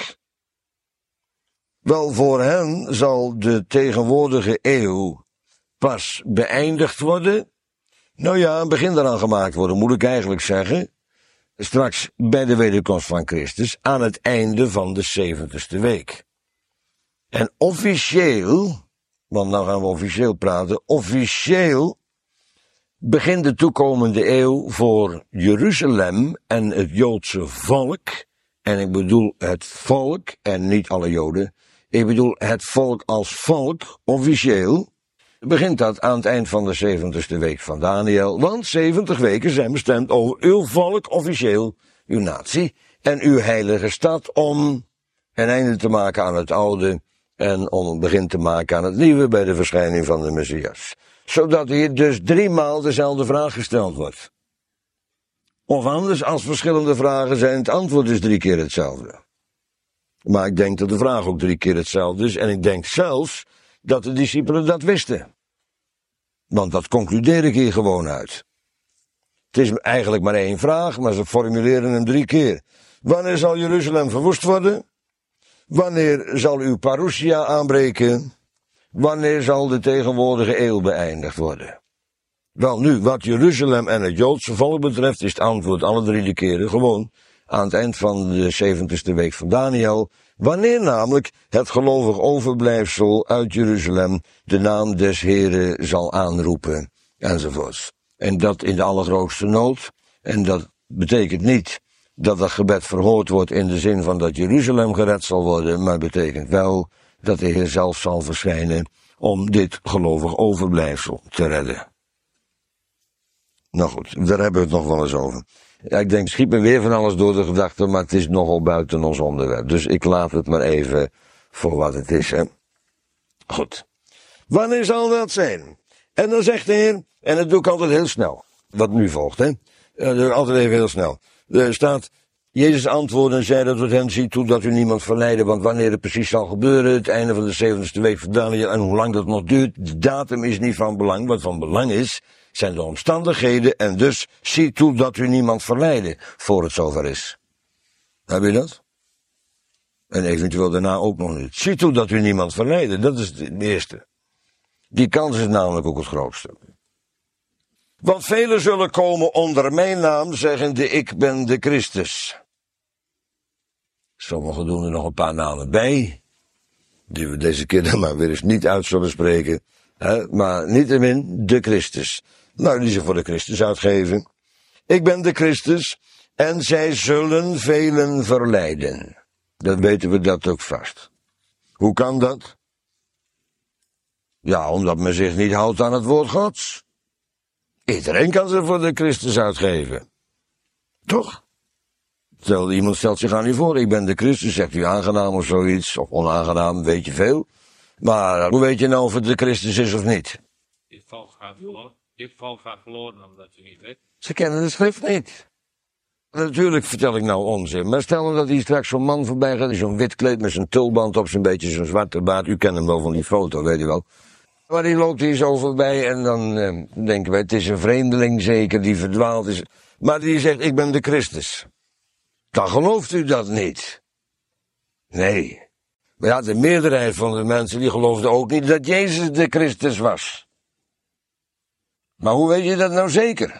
wel voor hen zal de tegenwoordige eeuw pas beëindigd worden. Nou ja, een begin eraan gemaakt worden, moet ik eigenlijk zeggen. Straks bij de wederkomst van Christus, aan het einde van de 70ste week. En officieel, want nou gaan we officieel praten, officieel begint de toekomende eeuw voor Jeruzalem en het Joodse volk. En ik bedoel het volk en niet alle Joden. Ik bedoel het volk als volk, officieel. Begint dat aan het eind van de 70ste week van Daniel. Want 70 weken zijn bestemd over uw volk, officieel, uw natie en uw heilige stad, om een einde te maken aan het oude en om een begin te maken aan het nieuwe bij de verschijning van de Messias. Zodat hier dus 3 maal dezelfde vraag gesteld wordt. Of anders, als verschillende vragen zijn, het antwoord is 3 keer hetzelfde. Maar ik denk dat de vraag ook 3 keer hetzelfde is en ik denk zelfs dat de discipelen dat wisten. Want dat concludeer ik hier gewoon uit. Het is eigenlijk maar 1 vraag, maar ze formuleren hem 3 keer. Wanneer zal Jeruzalem verwoest worden? Wanneer zal uw parousia aanbreken? Wanneer zal de tegenwoordige eeuw beëindigd worden? Wel nu, wat Jeruzalem en het Joodse volk betreft, is het antwoord alle 3 keren gewoon aan het eind van de 70ste week van Daniel. Wanneer namelijk het gelovig overblijfsel uit Jeruzalem de naam des Heren zal aanroepen, enzovoorts. En dat in de allergrootste nood. En dat betekent niet dat dat gebed verhoord wordt in de zin van dat Jeruzalem gered zal worden, maar betekent wel dat de Heer zelf zal verschijnen om dit gelovig overblijfsel te redden. Nou goed, daar hebben we het nog wel eens over. Ja, ik denk, schiet me weer van alles door de gedachten, maar het is nogal buiten ons onderwerp. Dus ik laat het maar even voor wat het is, hè. Goed. Wanneer zal dat zijn? En dan zegt de Heer, en dat doe ik altijd heel snel, wat nu volgt, hè. Dat doe ik altijd even heel snel. Er staat, Jezus antwoordde en zei dat tot hen ziet toe dat u niemand verleiden, want wanneer het precies zal gebeuren, het einde van de 70ste week van Daniel, en hoe lang dat nog duurt, de datum is niet van belang. Wat van belang is, zijn de omstandigheden, en dus zie toe dat u niemand verleiden, voor het zover is. Heb je dat? En eventueel daarna ook nog niet. Zie toe dat u niemand verleiden, dat is het eerste. Die kans is namelijk ook het grootste. Want velen zullen komen onder mijn naam, zeggende ik ben de Christus. Sommigen doen er nog een paar namen bij, die we deze keer dan maar weer eens niet uit zullen spreken. Maar niettemin de Christus. Nou, die zich voor de Christus uitgeven. Ik ben de Christus en zij zullen velen verleiden. Dan weten we dat ook vast. Hoe kan dat? Ja, omdat men zich niet houdt aan het woord Gods. Iedereen kan zich voor de Christus uitgeven. Toch? Stel, iemand stelt zich aan u voor, ik ben de Christus, zegt u aangenaam of zoiets, of onaangenaam, weet je veel. Maar hoe weet je nou of het de Christus is of niet? Ik val graag verloren omdat je niet weet. Ze kennen de schrift niet. Natuurlijk vertel ik nou onzin, maar stel nou dat hier straks zo'n man voorbij gaat, zo'n wit kleed met zijn tulband op, zo'n beetje zo'n zwarte baard. U kent hem wel van die foto, weet u wel. Maar die loopt hier zo voorbij en dan denken wij, het is een vreemdeling zeker, die verdwaald is. Maar die zegt, ik ben de Christus. Dan gelooft u dat niet. Nee. Maar ja, de meerderheid van de mensen die geloofden ook niet dat Jezus de Christus was. Maar hoe weet je dat nou zeker?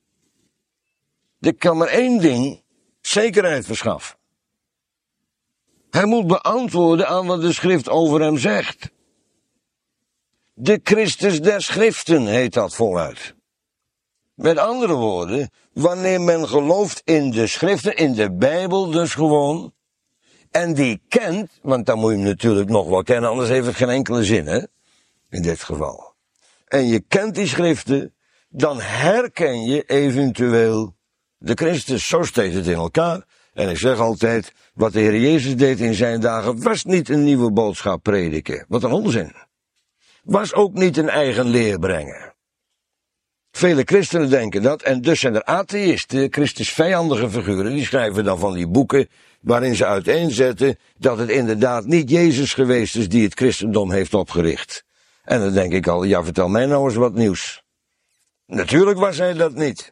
Er kan maar 1 ding zekerheid verschaffen. Hij moet beantwoorden aan wat de schrift over hem zegt. De Christus der Schriften heet dat voluit. Met andere woorden, wanneer men gelooft in de Schriften, in de Bijbel dus gewoon, en die kent, want dan moet je hem natuurlijk nog wel kennen, anders heeft het geen enkele zin, hè, in dit geval. En je kent die Schriften, dan herken je eventueel de Christus. Zo steekt het in elkaar. En ik zeg altijd, wat de Heer Jezus deed in zijn dagen, was niet een nieuwe boodschap prediken. Wat een onzin. Was ook niet een eigen leer brengen. Vele christenen denken dat, en dus zijn er atheïsten, Christus vijandige figuren, die schrijven dan van die boeken waarin ze uiteenzetten dat het inderdaad niet Jezus geweest is die het christendom heeft opgericht. En dan denk ik al, ja, vertel mij nou eens wat nieuws. Natuurlijk was hij dat niet.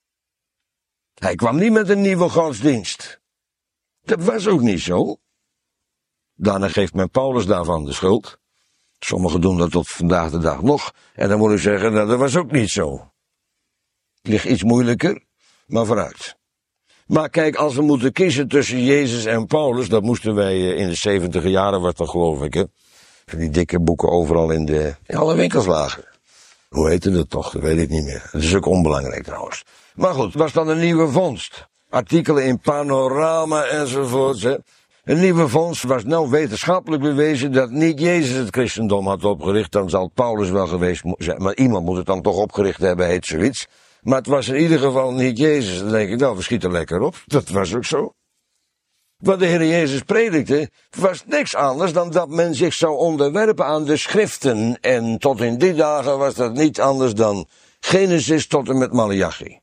Hij kwam niet met een nieuwe godsdienst. Dat was ook niet zo. Daarna geeft men Paulus daarvan de schuld. Sommigen doen dat tot vandaag de dag nog. En dan moet ik zeggen, nou, dat was ook niet zo. Het ligt iets moeilijker, maar vooruit. Maar kijk, als we moeten kiezen tussen Jezus en Paulus, dat moesten wij in de 70e jaren, was dat geloof ik, hè. Van die dikke boeken overal in alle winkels lagen. Hoe heette dat toch? Dat weet ik niet meer. Dat is ook onbelangrijk trouwens. Maar goed, was dan een nieuwe vondst. Artikelen in Panorama enzovoorts, hè. Een nieuwe vondst was nou wetenschappelijk bewezen dat niet Jezus het christendom had opgericht. Dan zal Paulus wel geweest zijn, maar iemand moet het dan toch opgericht hebben, heet zoiets. Maar het was in ieder geval niet Jezus. Dan denk ik, nou, we schieten lekker op. Dat was ook zo. Wat de Heer Jezus predikte, was niks anders dan dat men zich zou onderwerpen aan de schriften. En tot in die dagen was dat niet anders dan Genesis tot en met Maleachi.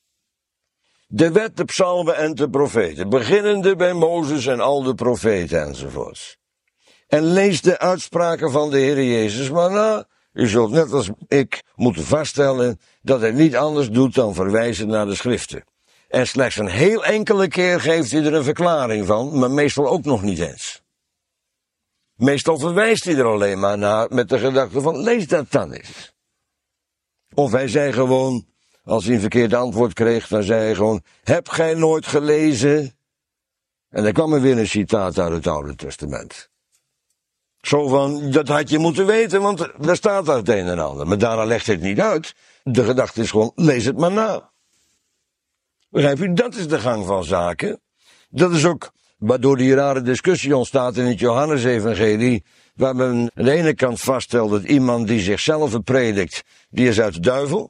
De wet, de psalmen en de profeten, beginnende bij Mozes en al de profeten enzovoorts. En lees de uitspraken van de Heer Jezus, maar nou, u zult net als ik moeten vaststellen dat hij niet anders doet dan verwijzen naar de schriften. En slechts een heel enkele keer geeft hij er een verklaring van, maar meestal ook nog niet eens. Meestal verwijst hij er alleen maar naar met de gedachte van, lees dat dan eens. Of hij zei gewoon, als hij een verkeerd antwoord kreeg, dan zei hij gewoon, heb gij nooit gelezen? En dan kwam er weer een citaat uit het Oude Testament. Zo van, dat had je moeten weten, want daar staat daar het een en ander. Maar daarna legt hij het niet uit. De gedachte is gewoon, lees het maar na. Begrijp u, dat is de gang van zaken. Dat is ook waardoor die rare discussie ontstaat in het Johannesevangelie, waar men aan de ene kant vaststelt dat iemand die zichzelf predikt, die is uit de duivel.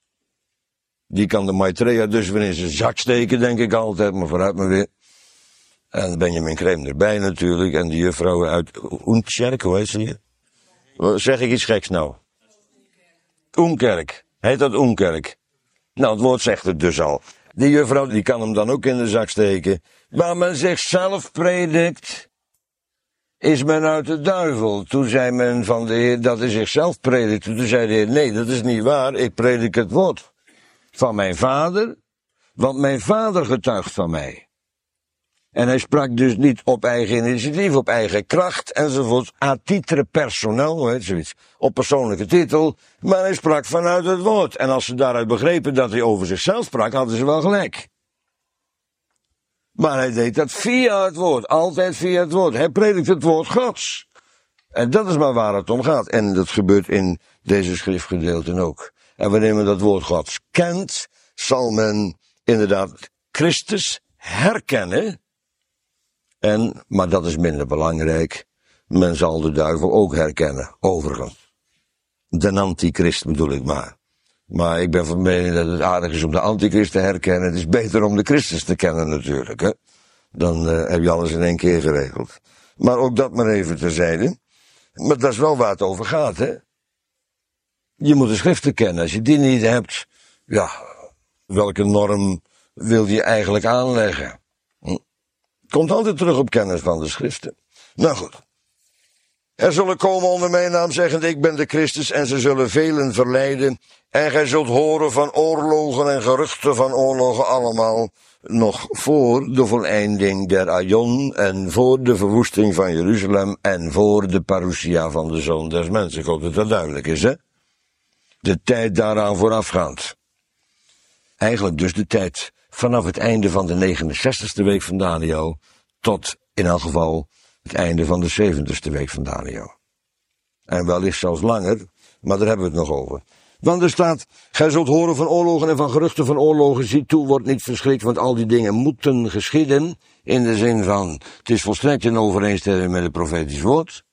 Die kan de Maitreya dus weer in zijn zak steken, denk ik altijd, maar vooruit maar weer. En Benjamin Creme erbij natuurlijk, en die juffrouw uit Oenkerk, hoe heet ze hier? Zeg ik iets geks nou? Oenkerk. Heet dat Oenkerk? Nou, het woord zegt het dus al. Die juffrouw, die kan hem dan ook in de zak steken. Waar men zichzelf predikt, is men uit de duivel. Toen zei men van de Heer dat hij zichzelf predikte. Toen zei de Heer, nee, dat is niet waar. Ik predik het woord van mijn vader, want mijn vader getuigt van mij. En hij sprak dus niet op eigen initiatief, op eigen kracht enzovoort, à titre personnel, hoe heet zoiets, op persoonlijke titel, maar hij sprak vanuit het woord. En als ze daaruit begrepen dat hij over zichzelf sprak, hadden ze wel gelijk. Maar hij deed dat via het woord, altijd via het woord. Hij predikt het woord Gods. En dat is maar waar het om gaat. En dat gebeurt in deze schriftgedeelten ook. En wanneer men dat woord Gods kent, zal men inderdaad Christus herkennen. Maar dat is minder belangrijk, men zal de duivel ook herkennen, overigens. De antichrist bedoel ik maar. Maar ik ben van mening dat het aardig is om de antichrist te herkennen. Het is beter om de Christus te kennen natuurlijk, hè. Dan heb je alles in één keer geregeld. Maar ook dat maar even terzijde. Maar dat is wel waar het over gaat, hè. Je moet de schriften kennen. Als je die niet hebt, ja, welke norm wil je eigenlijk aanleggen? Komt altijd terug op kennis van de schriften. Nou goed. Er zullen komen onder mijn naam zeggend, ik ben de Christus, en ze zullen velen verleiden. En gij zult horen van oorlogen en geruchten van oorlogen, allemaal nog voor de voleinding der aion en voor de verwoesting van Jeruzalem en voor de parousia van de Zoon des Mensen. Ik hoop dat dat duidelijk is, hè? De tijd daaraan voorafgaand. Eigenlijk dus de tijd vanaf het einde van de 69ste week van Daniël tot in elk geval het einde van de 70ste week van Daniël. En wellicht zelfs langer, maar daar hebben we het nog over. Want er staat, gij zult horen van oorlogen en van geruchten van oorlogen, zie toe, wordt niet verschrikt, want al die dingen moeten geschieden, in de zin van, het is volstrekt in overeenstemming met het profetisch woord.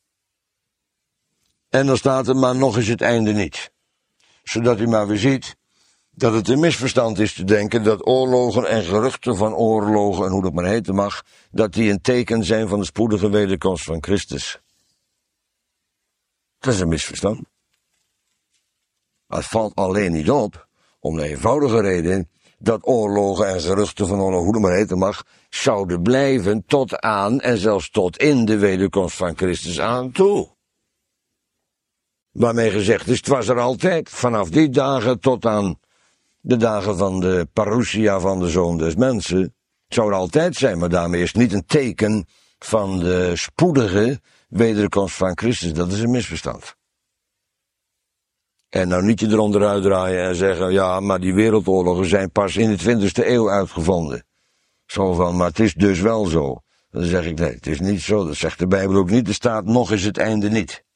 En dan staat er, maar nog is het einde niet. Zodat u maar weer ziet dat het een misverstand is te denken dat oorlogen en geruchten van oorlogen, en hoe dat maar heten mag, dat die een teken zijn van de spoedige wederkomst van Christus. Dat is een misverstand. Het valt alleen niet op, om de eenvoudige reden dat oorlogen en geruchten van oorlog, hoe het maar heten mag, zouden blijven tot aan en zelfs tot in de wederkomst van Christus aan toe. Waarmee gezegd is, het was er altijd, vanaf die dagen tot aan de dagen van de parousia van de Zoon des Mensen. Het zou er altijd zijn, maar daarmee is het niet een teken van de spoedige wederkomst van Christus. Dat is een misverstand. En nou niet je eronder uitdraaien en zeggen, ja, maar die wereldoorlogen zijn pas in de 20e eeuw uitgevonden. Zo van, maar het is dus wel zo. Dan zeg ik, nee, het is niet zo. Dat zegt de Bijbel ook niet. Er staat, nog is het einde niet.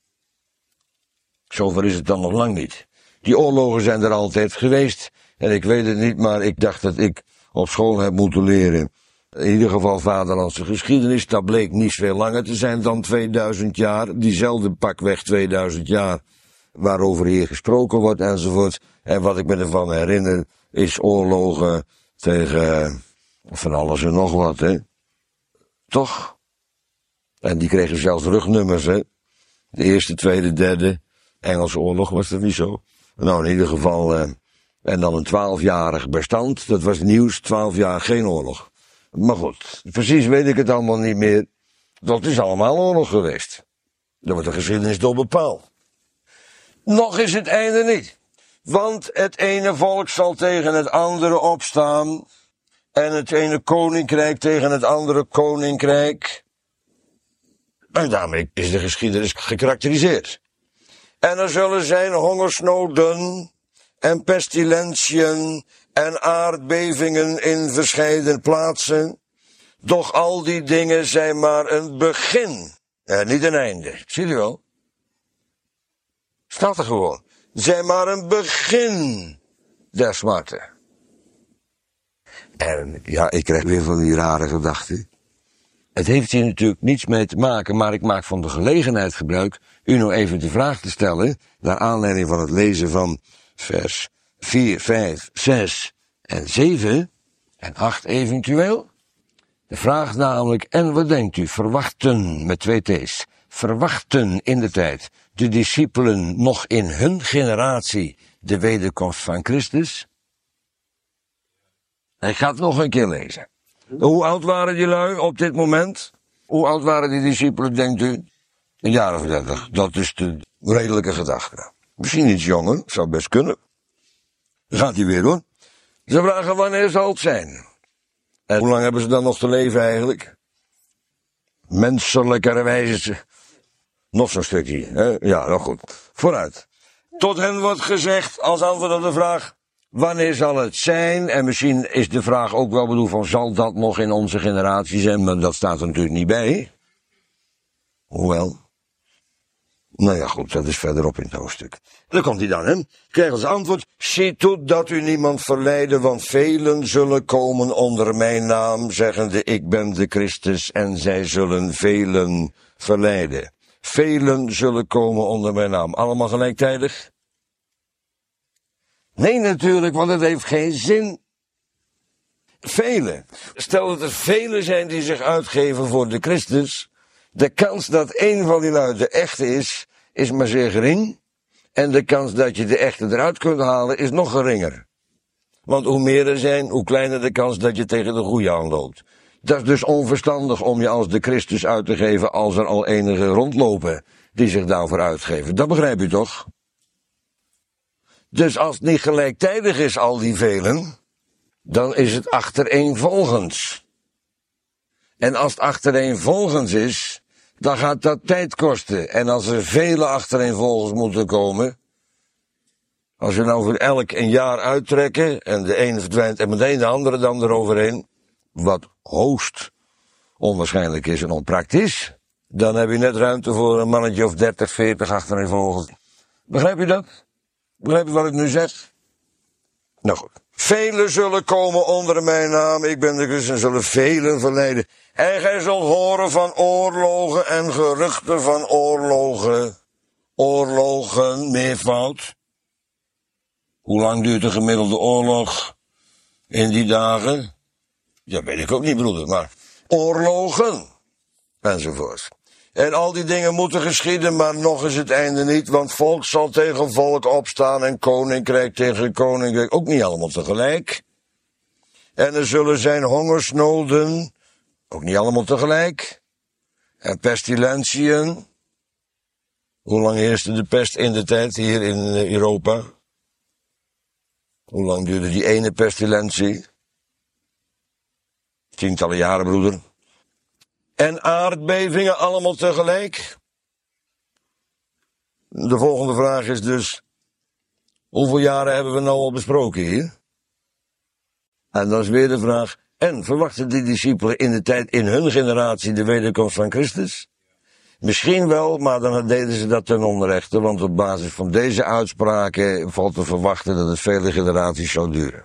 Zover is het dan nog lang niet. Die oorlogen zijn er altijd geweest. En ik weet het niet, maar ik dacht dat ik op school heb moeten leren. In ieder geval vaderlandse geschiedenis. Dat bleek niet veel langer te zijn dan 2000 jaar. Diezelfde pakweg 2000 jaar. Waarover hier gesproken wordt enzovoort. En wat ik me ervan herinner is oorlogen tegen van alles en nog wat, hè. Toch? En die kregen zelfs rugnummers, hè. De eerste, tweede, derde. Engelse oorlog was dat niet zo. Nou, in ieder geval, en dan een 12-jarig bestand. Dat was nieuws, 12 jaar geen oorlog. Maar goed, precies weet ik het allemaal niet meer. Dat is allemaal oorlog geweest. Daar wordt de geschiedenis door bepaald. Nog is het einde niet. Want het ene volk zal tegen het andere opstaan. En het ene koninkrijk tegen het andere koninkrijk. En daarmee is de geschiedenis gekarakteriseerd. En er zullen zijn hongersnoden en pestilentiën en aardbevingen in verscheiden plaatsen. Doch al die dingen zijn maar een begin en niet een einde. Zie je wel? Staat er gewoon. Zijn maar een begin der smarten. En ja, ik krijg weer van die rare gedachten. Het heeft hier natuurlijk niets mee te maken, maar ik maak van de gelegenheid gebruik u nog even de vraag te stellen, naar aanleiding van het lezen van vers 4, 5, 6 en 7 en 8 eventueel. De vraag namelijk, en wat denkt u, verwachten, met 2 T's, verwachten in de tijd de discipelen nog in hun generatie de wederkomst van Christus? Ik ga het nog een keer lezen. Hoe oud waren die lui op dit moment? Hoe oud waren die discipelen, denkt u? Een jaar of 30. Dat is de redelijke gedachte. Misschien iets jonger, zou best kunnen. Dan gaat hij weer hoor. Ze vragen wanneer zal het zijn? En hoe lang hebben ze dan nog te leven eigenlijk? Menselijkerwijze. Nog zo'n stukje, hè? Ja, nou goed. Vooruit. Tot hen wordt gezegd, als antwoord op de vraag, wanneer zal het zijn? En misschien is de vraag ook wel bedoeld van, zal dat nog in onze generatie zijn? Maar dat staat er natuurlijk niet bij. Hoewel. Nou ja, goed, dat is verderop in het hoofdstuk. Daar komt hij dan, hè. Krijg als antwoord, zie toe dat u niemand verleiden, want velen zullen komen onder mijn naam, zeggende, ik ben de Christus, en zij zullen velen verleiden. Velen zullen komen onder mijn naam. Allemaal gelijktijdig? Nee, natuurlijk, want het heeft geen zin. Velen. Stel dat er velen zijn die zich uitgeven voor de Christus. De kans dat één van die lui de echte is maar zeer gering. En de kans dat je de echte eruit kunt halen, is nog geringer. Want hoe meer er zijn, hoe kleiner de kans dat je tegen de goeie aanloopt. Dat is dus onverstandig om je als de Christus uit te geven als er al enige rondlopen die zich daarvoor uitgeven. Dat begrijp je toch? Dus als het niet gelijktijdig is, al die velen, dan is het achtereenvolgens. En als het achtereenvolgens is, dan gaat dat tijd kosten. En als er vele achtereenvolgens moeten komen, als we nou voor elk een jaar uittrekken, en de ene verdwijnt en meteen de andere dan eroverheen, wat hoogst onwaarschijnlijk is en onpraktisch, dan heb je net ruimte voor een mannetje of 30, 40 achtereenvolgens. Begrijp je dat? Begrijp je wat ik nu zeg? Nou goed. Velen zullen komen onder mijn naam, ik ben de Christus, en zullen velen verleiden. En gij zult horen van oorlogen en geruchten van oorlogen. Oorlogen, meervoud. Hoe lang duurt de gemiddelde oorlog in die dagen? Ja, weet ik ook niet, broeder, maar oorlogen. Enzovoort. En al die dingen moeten geschieden, maar nog is het einde niet, want volk zal tegen volk opstaan en koninkrijk tegen koninkrijk, ook niet allemaal tegelijk. En er zullen zijn hongersnoden, ook niet allemaal tegelijk. En pestilentiën. Hoe lang heerste de pest in de tijd hier in Europa? Hoe lang duurde die ene pestilentie? Tientallen jaren, broeder. En aardbevingen allemaal tegelijk. De volgende vraag is dus, hoeveel jaren hebben we nou al besproken hier? En dan is weer de vraag, en verwachten die discipelen in de tijd, in hun generatie, de wederkomst van Christus? Misschien wel, maar dan deden ze dat ten onrechte, want op basis van deze uitspraken valt te verwachten dat het vele generaties zou duren.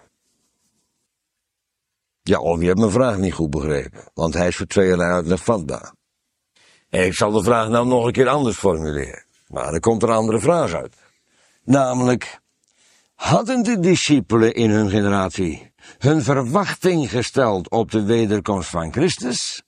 Ja, of je hebt mijn vraag niet goed begrepen, want hij is voor tweeërlei uitleg vatbaar. En ik zal de vraag nou nog een keer anders formuleren, maar er komt een andere vraag uit. Namelijk, hadden de discipelen in hun generatie hun verwachting gesteld op de wederkomst van Christus?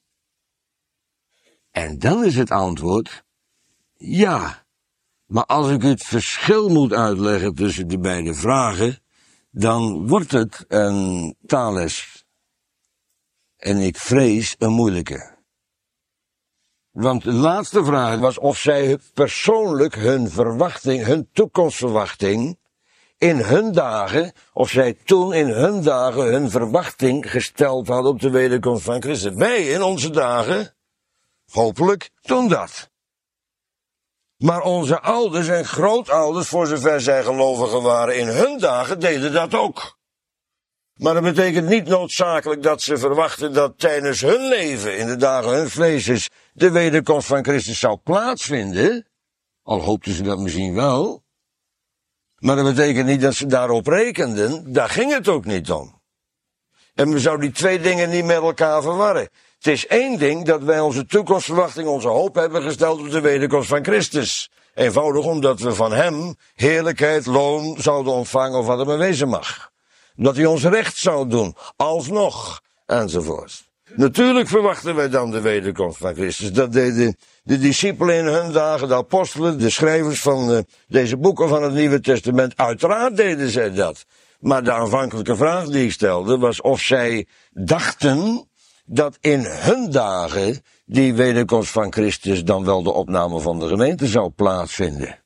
En dan is het antwoord, ja. Maar als ik het verschil moet uitleggen tussen de beide vragen, dan wordt het een taalles. En ik vrees een moeilijke. Want de laatste vraag was of zij persoonlijk hun verwachting, hun toekomstverwachting, in hun dagen, of zij toen in hun dagen hun verwachting gesteld hadden op de wederkomst van Christus. Wij in onze dagen, hopelijk, doen dat. Maar onze ouders en grootouders, voor zover zij gelovigen waren in hun dagen, deden dat ook. Maar dat betekent niet noodzakelijk dat ze verwachten dat tijdens hun leven, in de dagen hun vlees, de wederkomst van Christus zou plaatsvinden. Al hoopten ze dat misschien wel. Maar dat betekent niet dat ze daarop rekenden. Daar ging het ook niet om. En we zouden die twee dingen niet met elkaar verwarren. Het is één ding dat wij onze toekomstverwachting, onze hoop hebben gesteld op de wederkomst van Christus. Eenvoudig omdat we van hem heerlijkheid, loon zouden ontvangen of wat er maar wezen mag. Dat hij ons recht zou doen, alsnog, enzovoort. Natuurlijk verwachten wij dan de wederkomst van Christus. Dat deden de discipelen in hun dagen, de apostelen, de schrijvers van deze boeken van het Nieuwe Testament. Uiteraard deden zij dat. Maar de aanvankelijke vraag die ik stelde was of zij dachten dat in hun dagen die wederkomst van Christus dan wel de opname van de gemeente zou plaatsvinden.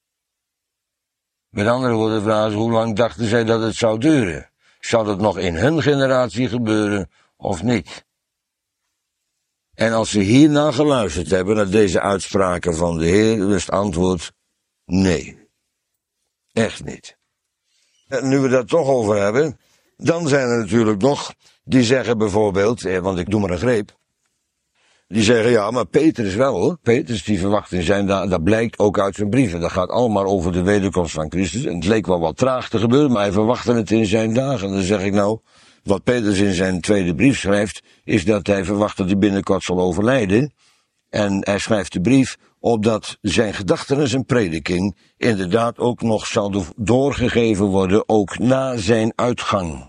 Met andere woorden, de vraag is, hoe lang dachten zij dat het zou duren? Zou dat nog in hun generatie gebeuren of niet? En als ze hierna geluisterd hebben, naar deze uitspraken van de Heer, dan is het antwoord nee. Echt niet. En nu we dat toch over hebben, dan zijn er natuurlijk nog, die zeggen bijvoorbeeld, want ik doe maar een greep, die zeggen, ja, maar Petrus wel hoor. Petrus die verwacht in zijn dagen, dat blijkt ook uit zijn brieven. Dat gaat allemaal over de wederkomst van Christus. En het leek wel wat traag te gebeuren, maar hij verwachtte het in zijn dagen. En dan zeg ik nou, wat Petrus in zijn tweede brief schrijft, is dat hij verwacht dat hij binnenkort zal overlijden. En hij schrijft de brief opdat zijn gedachten en zijn prediking inderdaad ook nog zouden doorgegeven worden, ook na zijn uitgang.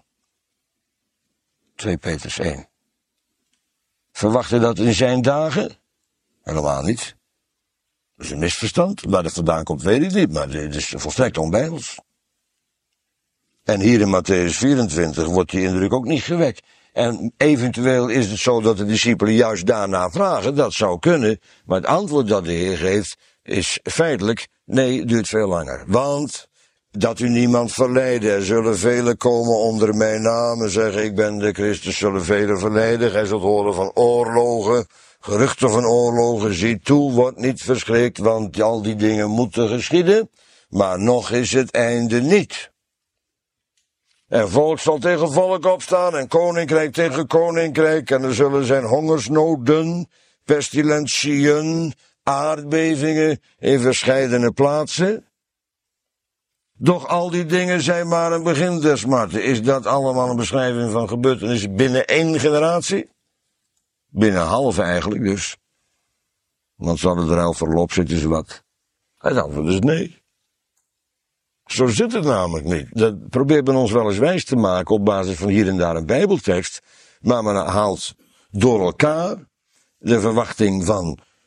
2 Petrus 1. Verwachten dat in zijn dagen? Helemaal niet. Dat is een misverstand. Waar dat vandaan komt, weet ik niet, maar dit is volstrekt onbijbels. En hier in Mattheüs 24 wordt die indruk ook niet gewekt. En eventueel is het zo dat de discipelen juist daarna vragen, dat zou kunnen, maar het antwoord dat de Heer geeft is feitelijk, nee, duurt veel langer. Want, dat u niemand verleiden, er zullen velen komen onder mijn naam en zeggen, ik ben de Christus, zullen velen verleiden. Gij zult horen van oorlogen, geruchten van oorlogen, zie toe, word niet verschrikt, want al die dingen moeten geschieden, maar nog is het einde niet. En volk zal tegen volk opstaan en koninkrijk tegen koninkrijk en er zullen zijn hongersnoden, pestilentiën, aardbevingen in verscheidene plaatsen. Doch al die dingen zijn maar een begin der smarten. Is dat allemaal een beschrijving van gebeurtenissen binnen 1 generatie? Binnen een halve eigenlijk dus. Want ze hadden er al verloop zitten ze wat. Het antwoord is nee. Zo zit het namelijk niet. Dat probeert men ons wel eens wijs te maken op basis van hier en daar een bijbeltekst. Maar men haalt door elkaar de verwachting van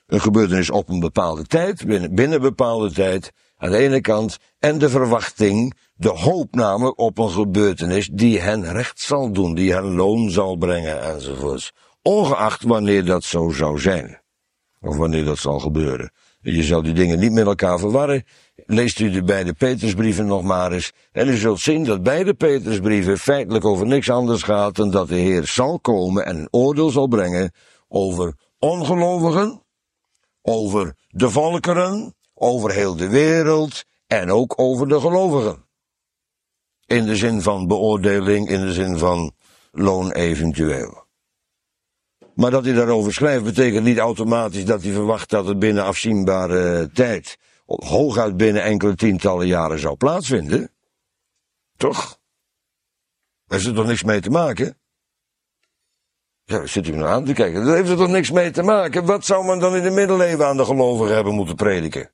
Een gebeurtenis op een bepaalde tijd, binnen een bepaalde tijd, aan de ene kant, en de verwachting, de hoop namelijk op een gebeurtenis die hen recht zal doen, die hen loon zal brengen, enzovoorts. Ongeacht wanneer dat zo zou zijn. Of wanneer dat zal gebeuren. Je zal die dingen niet met elkaar verwarren. Leest u de beide Petrusbrieven nog maar eens. En u zult zien dat beide Petrusbrieven feitelijk over niks anders gaat dan dat de Heer zal komen en een oordeel zal brengen over ongelovigen, over de volkeren, over heel de wereld en ook over de gelovigen. In de zin van beoordeling, in de zin van loon eventueel. Maar dat hij daarover schrijft betekent niet automatisch dat hij verwacht dat het binnen afzienbare tijd, hooguit binnen enkele tientallen jaren zou plaatsvinden. Toch? Daar heeft er toch niks mee te maken? Ja, daar zit u nou aan te kijken. Daar heeft er toch niks mee te maken? Wat zou men dan in de middeleeuwen aan de gelovigen hebben moeten prediken?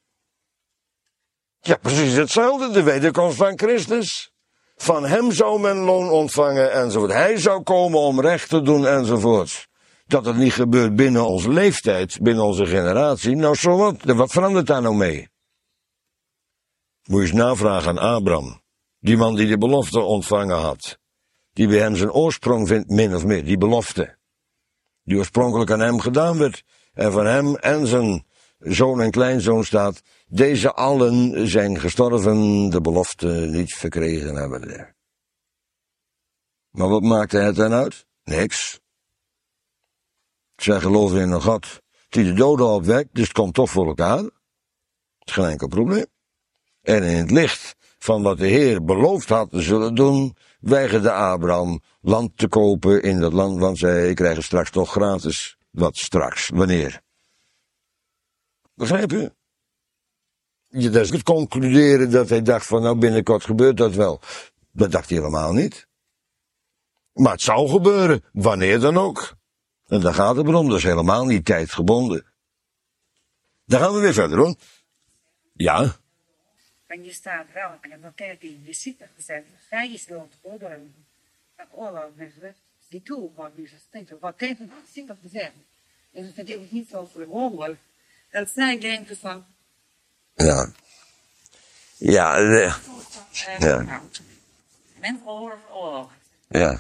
Ja, precies hetzelfde. De wederkomst van Christus. Van hem zou men loon ontvangen enzovoort. Hij zou komen om recht te doen enzovoort. Dat het niet gebeurt binnen onze leeftijd, binnen onze generatie. Nou, zo wat verandert daar nou mee? Moet je eens navragen aan Abraham. Die man die de belofte ontvangen had. Die bij hem zijn oorsprong vindt, min of meer. Die belofte. Die oorspronkelijk aan hem gedaan werd. En van hem en zijn zoon en kleinzoon staat. Deze allen zijn gestorven, de belofte niet verkregen hebben. Maar wat maakte het dan uit? Niks. Zij geloven in een God die de doden opwekt, dus het komt toch voor elkaar. Het is geen enkel probleem. En in het licht van wat de Heer beloofd had te zullen doen, weigerde Abraham land te kopen in dat land, want zij krijgen straks toch gratis. Wat straks? Wanneer? Begrijp u? Je kunt concluderen dat hij dacht van nou binnenkort gebeurt dat wel. Dat dacht hij helemaal niet. Maar het zou gebeuren, wanneer dan ook. En daar gaat het om, dat is helemaal niet tijdgebonden. Dan gaan we weer verder hoor. Ja. En je staat wel, en dan kijk je de ziekte gezegd, zij is door het oorlog die toe wordt nu steeds. Wat heeft het ziekte gezegd? En het is niet zo verwonderlijk dat zij denken van. Ja. Ja. Ja. Men horen oorlog. Ja.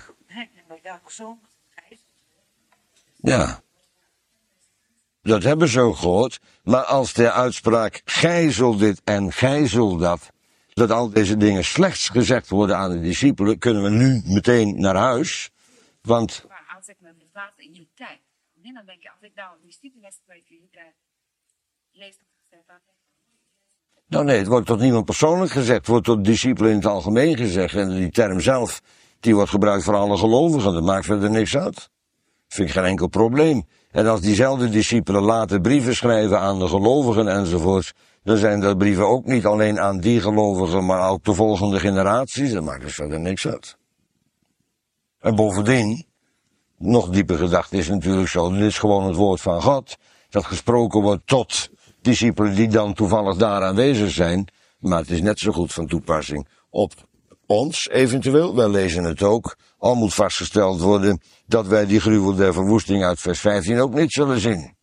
Ja. Dat hebben ze ook gehoord. Maar als de uitspraak gijzel dit en gijzel dat al deze dingen slechts gezegd worden aan de discipelen, kunnen we nu meteen naar huis. Want. Maar als ik me bevaat in je tijd, dan denk ik, als ik nou een discipelen spreek in je tijd, lees dat gezegd dat. Nou nee, het wordt tot niemand persoonlijk gezegd, het wordt tot discipelen in het algemeen gezegd. En die term zelf, die wordt gebruikt voor alle gelovigen, dat maakt verder niks uit. Vind ik geen enkel probleem. En als diezelfde discipelen later brieven schrijven aan de gelovigen enzovoort, dan zijn dat brieven ook niet alleen aan die gelovigen, maar ook de volgende generaties. Dat maakt dus verder niks uit. En bovendien, nog dieper gedacht is natuurlijk zo, dit is gewoon het woord van God, dat gesproken wordt tot discipelen die dan toevallig daar aanwezig zijn, maar het is net zo goed van toepassing op ons eventueel, wij lezen het ook, al moet vastgesteld worden dat wij die gruwel der verwoesting uit vers 15 ook niet zullen zien.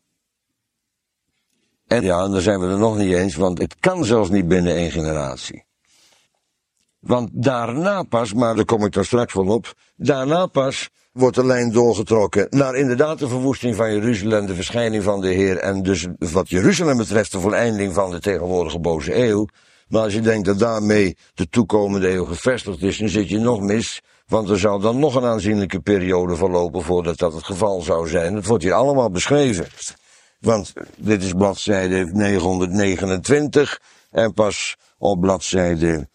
En ja, dan zijn we er nog niet eens, want het kan zelfs niet binnen één generatie. Want daarna pas, maar daar kom ik daar straks wel op, daarna pas wordt de lijn doorgetrokken naar inderdaad de verwoesting van Jeruzalem, de verschijning van de Heer en dus wat Jeruzalem betreft de voleinding van de tegenwoordige boze eeuw. Maar als je denkt dat daarmee de toekomende eeuw gevestigd is, dan zit je nog mis, want er zou dan nog een aanzienlijke periode verlopen voordat dat het geval zou zijn. Dat wordt hier allemaal beschreven. Want dit is bladzijde 929 en pas op bladzijde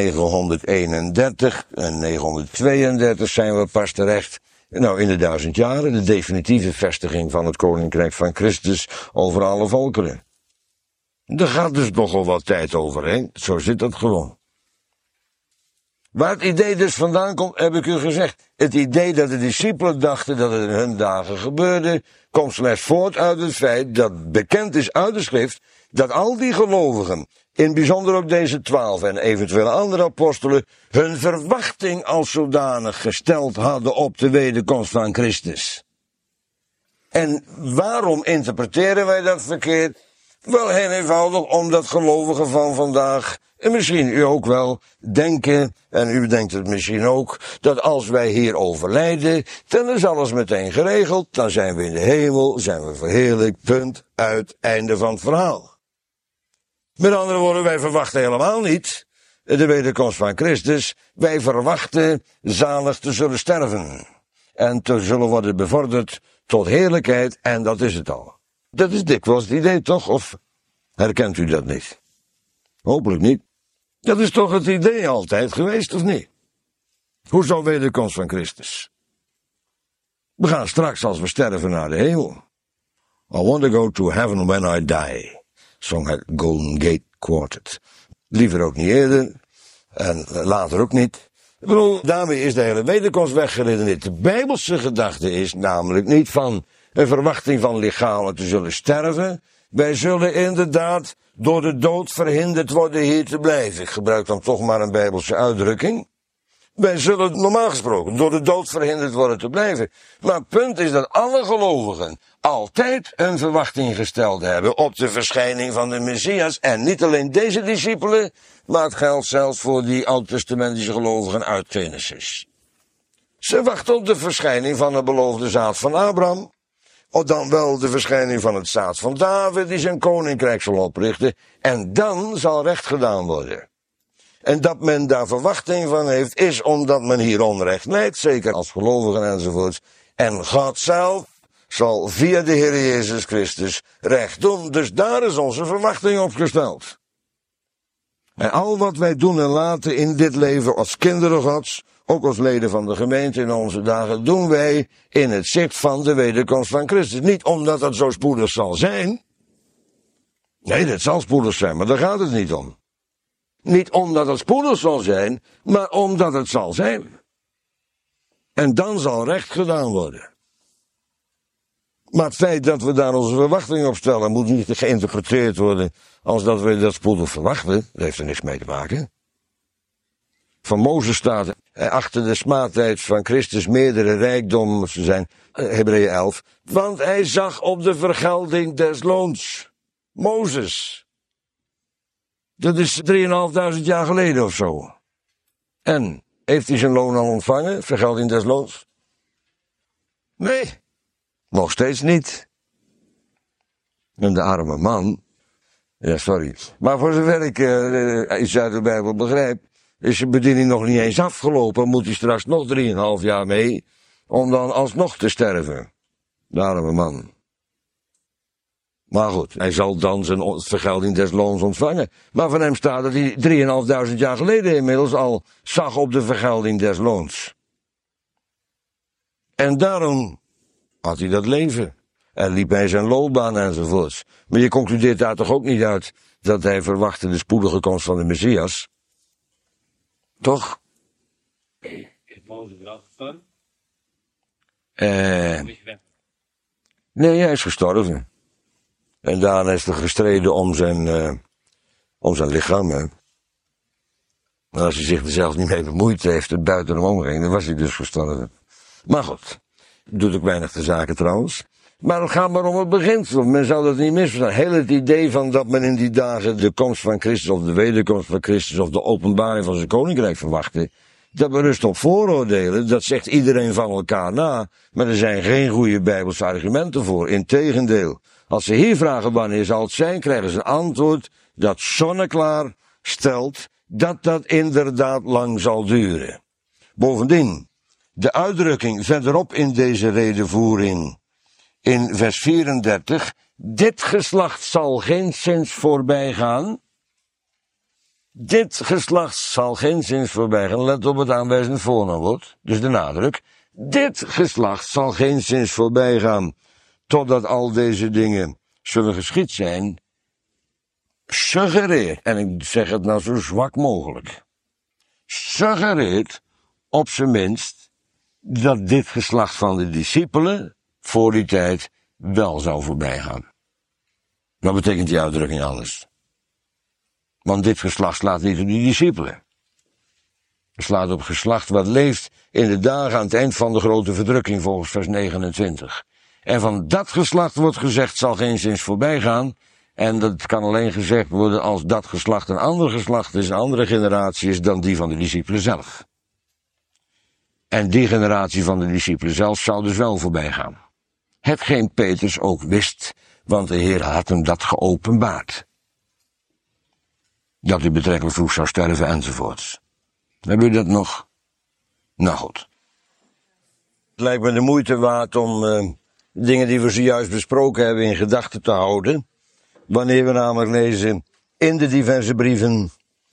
931 en 932 zijn we pas terecht. Nou, in de 1000 jaren, de definitieve vestiging van het Koninkrijk van Christus over alle volkeren. Daar gaat dus nogal wat tijd overheen, zo zit dat gewoon. Waar het idee dus vandaan komt, heb ik u gezegd. Het idee dat de discipelen dachten dat het in hun dagen gebeurde, komt slechts voort uit het feit dat bekend is uit de schrift, dat al die gelovigen, in bijzonder ook deze 12 en eventuele andere apostelen, hun verwachting als zodanig gesteld hadden op de wederkomst van Christus. En waarom interpreteren wij dat verkeerd? Wel heel eenvoudig, omdat gelovigen van vandaag, en misschien u ook wel, denken, en u denkt het misschien ook, dat als wij hier overlijden, dan is alles meteen geregeld, dan zijn we in de hemel, zijn we verheerlijkt, punt, uit, einde van het verhaal. Met andere woorden, wij verwachten helemaal niet de wederkomst van Christus. Wij verwachten zalig te zullen sterven. En te zullen worden bevorderd tot heerlijkheid. En dat is het al. Dat is dikwijls het idee, toch? Of herkent u dat niet? Hopelijk niet. Dat is toch het idee altijd geweest, of niet? Hoezo wederkomst van Christus? We gaan straks, als we sterven, naar de hemel. I want to go to heaven when I die. Zong het Golden Gate Quartet. Liever ook niet eerder. En later ook niet. Ik bedoel, daarmee is de hele wederkomst weggeredeneerd. De Bijbelse gedachte is namelijk niet van een verwachting van lichamelijk te zullen sterven. Wij zullen inderdaad door de dood verhinderd worden hier te blijven. Ik gebruik dan toch maar een Bijbelse uitdrukking. Wij zullen normaal gesproken door de dood verhinderd worden te blijven. Maar het punt is dat alle gelovigen altijd een verwachting gesteld hebben op de verschijning van de Messias. En niet alleen deze discipelen, maar het geldt zelfs voor die oud-testamentische gelovigen uit Genesis. Ze wachten op de verschijning van de beloofde zaad van Abraham. Of dan wel de verschijning van het zaad van David, die zijn koninkrijk zal oprichten. En dan zal recht gedaan worden. En dat men daar verwachting van heeft, is omdat men hier onrecht lijdt, zeker als gelovigen enzovoorts. En God zelf zal via de Heer Jezus Christus recht doen. Dus daar is onze verwachting op gesteld. En al wat wij doen en laten in dit leven als kinderen Gods, ook als leden van de gemeente in onze dagen, doen wij in het zicht van de wederkomst van Christus. Niet omdat het zo spoedig zal zijn. Nee, dat zal spoedig zijn, maar daar gaat het niet om. Niet omdat het spoedig zal zijn, maar omdat het zal zijn. En dan zal recht gedaan worden. Maar het feit dat we daar onze verwachting op stellen, moet niet geïnterpreteerd worden als dat we dat spoedig verwachten. Dat heeft er niks mee te maken. Van Mozes staat achter de smaadtijd van Christus meerdere rijkdommen te zijn, Hebreeën 11, want hij zag op de vergelding des loons. Mozes. Dat is 3.500 jaar geleden of zo. En, heeft hij zijn loon al ontvangen, vergelding des loons? Nee, nog steeds niet. En de arme man, ja sorry, maar voor zover ik iets uit de Bijbel begrijp, is zijn bediening nog niet eens afgelopen, moet hij straks nog 3,5 jaar mee, om dan alsnog te sterven. De arme man. Maar goed, hij zal dan zijn vergelding des loons ontvangen. Maar van hem staat dat hij 3.500 jaar geleden inmiddels al zag op de vergelding des loons. En daarom had hij dat leven. En liep hij zijn loopbaan enzovoorts. Maar je concludeert daar toch ook niet uit dat hij verwachtte de spoedige komst van de Messias? Toch? Is Mozes wel gestorven? Nee, hij is gestorven. En daarna is er gestreden om zijn lichaam. Hè. Maar als hij zich er zelf niet mee bemoeid heeft, het buiten hem omging, dan was hij dus gestorven. Maar goed, doet ook weinig de zaken trouwens. Maar het gaat maar om het beginsel. Men zou dat niet misverstaan. Heel het idee van dat men in die dagen de komst van Christus, of de wederkomst van Christus, of de openbaring van zijn koninkrijk verwachtte, dat berust op vooroordelen. Dat zegt iedereen van elkaar na. Maar er zijn geen goede Bijbelse argumenten voor. Integendeel. Als ze hier vragen wanneer zal het zijn, krijgen ze een antwoord dat zonneklaar stelt dat dat inderdaad lang zal duren. Bovendien, de uitdrukking verderop in deze redevoering, in vers 34, dit geslacht zal geenszins voorbij gaan. Dit geslacht zal geenszins voorbij gaan. Let op het aanwijzend voornaamwoord, dus de nadruk. Dit geslacht zal geenszins voorbij gaan, totdat al deze dingen zullen geschied zijn, suggereert, en ik zeg het nou zo zwak mogelijk, suggereert op zijn minst dat dit geslacht van de discipelen voor die tijd wel zou voorbij gaan. Wat betekent die uitdrukking anders? Want dit geslacht slaat niet op die discipelen. Het slaat op geslacht wat leeft in de dagen aan het eind van de grote verdrukking volgens vers 29. En van dat geslacht wordt gezegd, zal geen zins voorbij gaan. En dat kan alleen gezegd worden als dat geslacht een ander geslacht is, een andere generatie is dan die van de discipelen zelf. En die generatie van de discipelen zelf zou dus wel voorbij gaan. Hetgeen Petrus ook wist, want de Heer had hem dat geopenbaard. Dat hij betrekkelijk vroeg zou sterven enzovoorts. Hebben jullie dat nog? Nou goed. Het lijkt me de moeite waard om dingen die we zojuist besproken hebben in gedachten te houden. Wanneer we namelijk lezen in de diverse brieven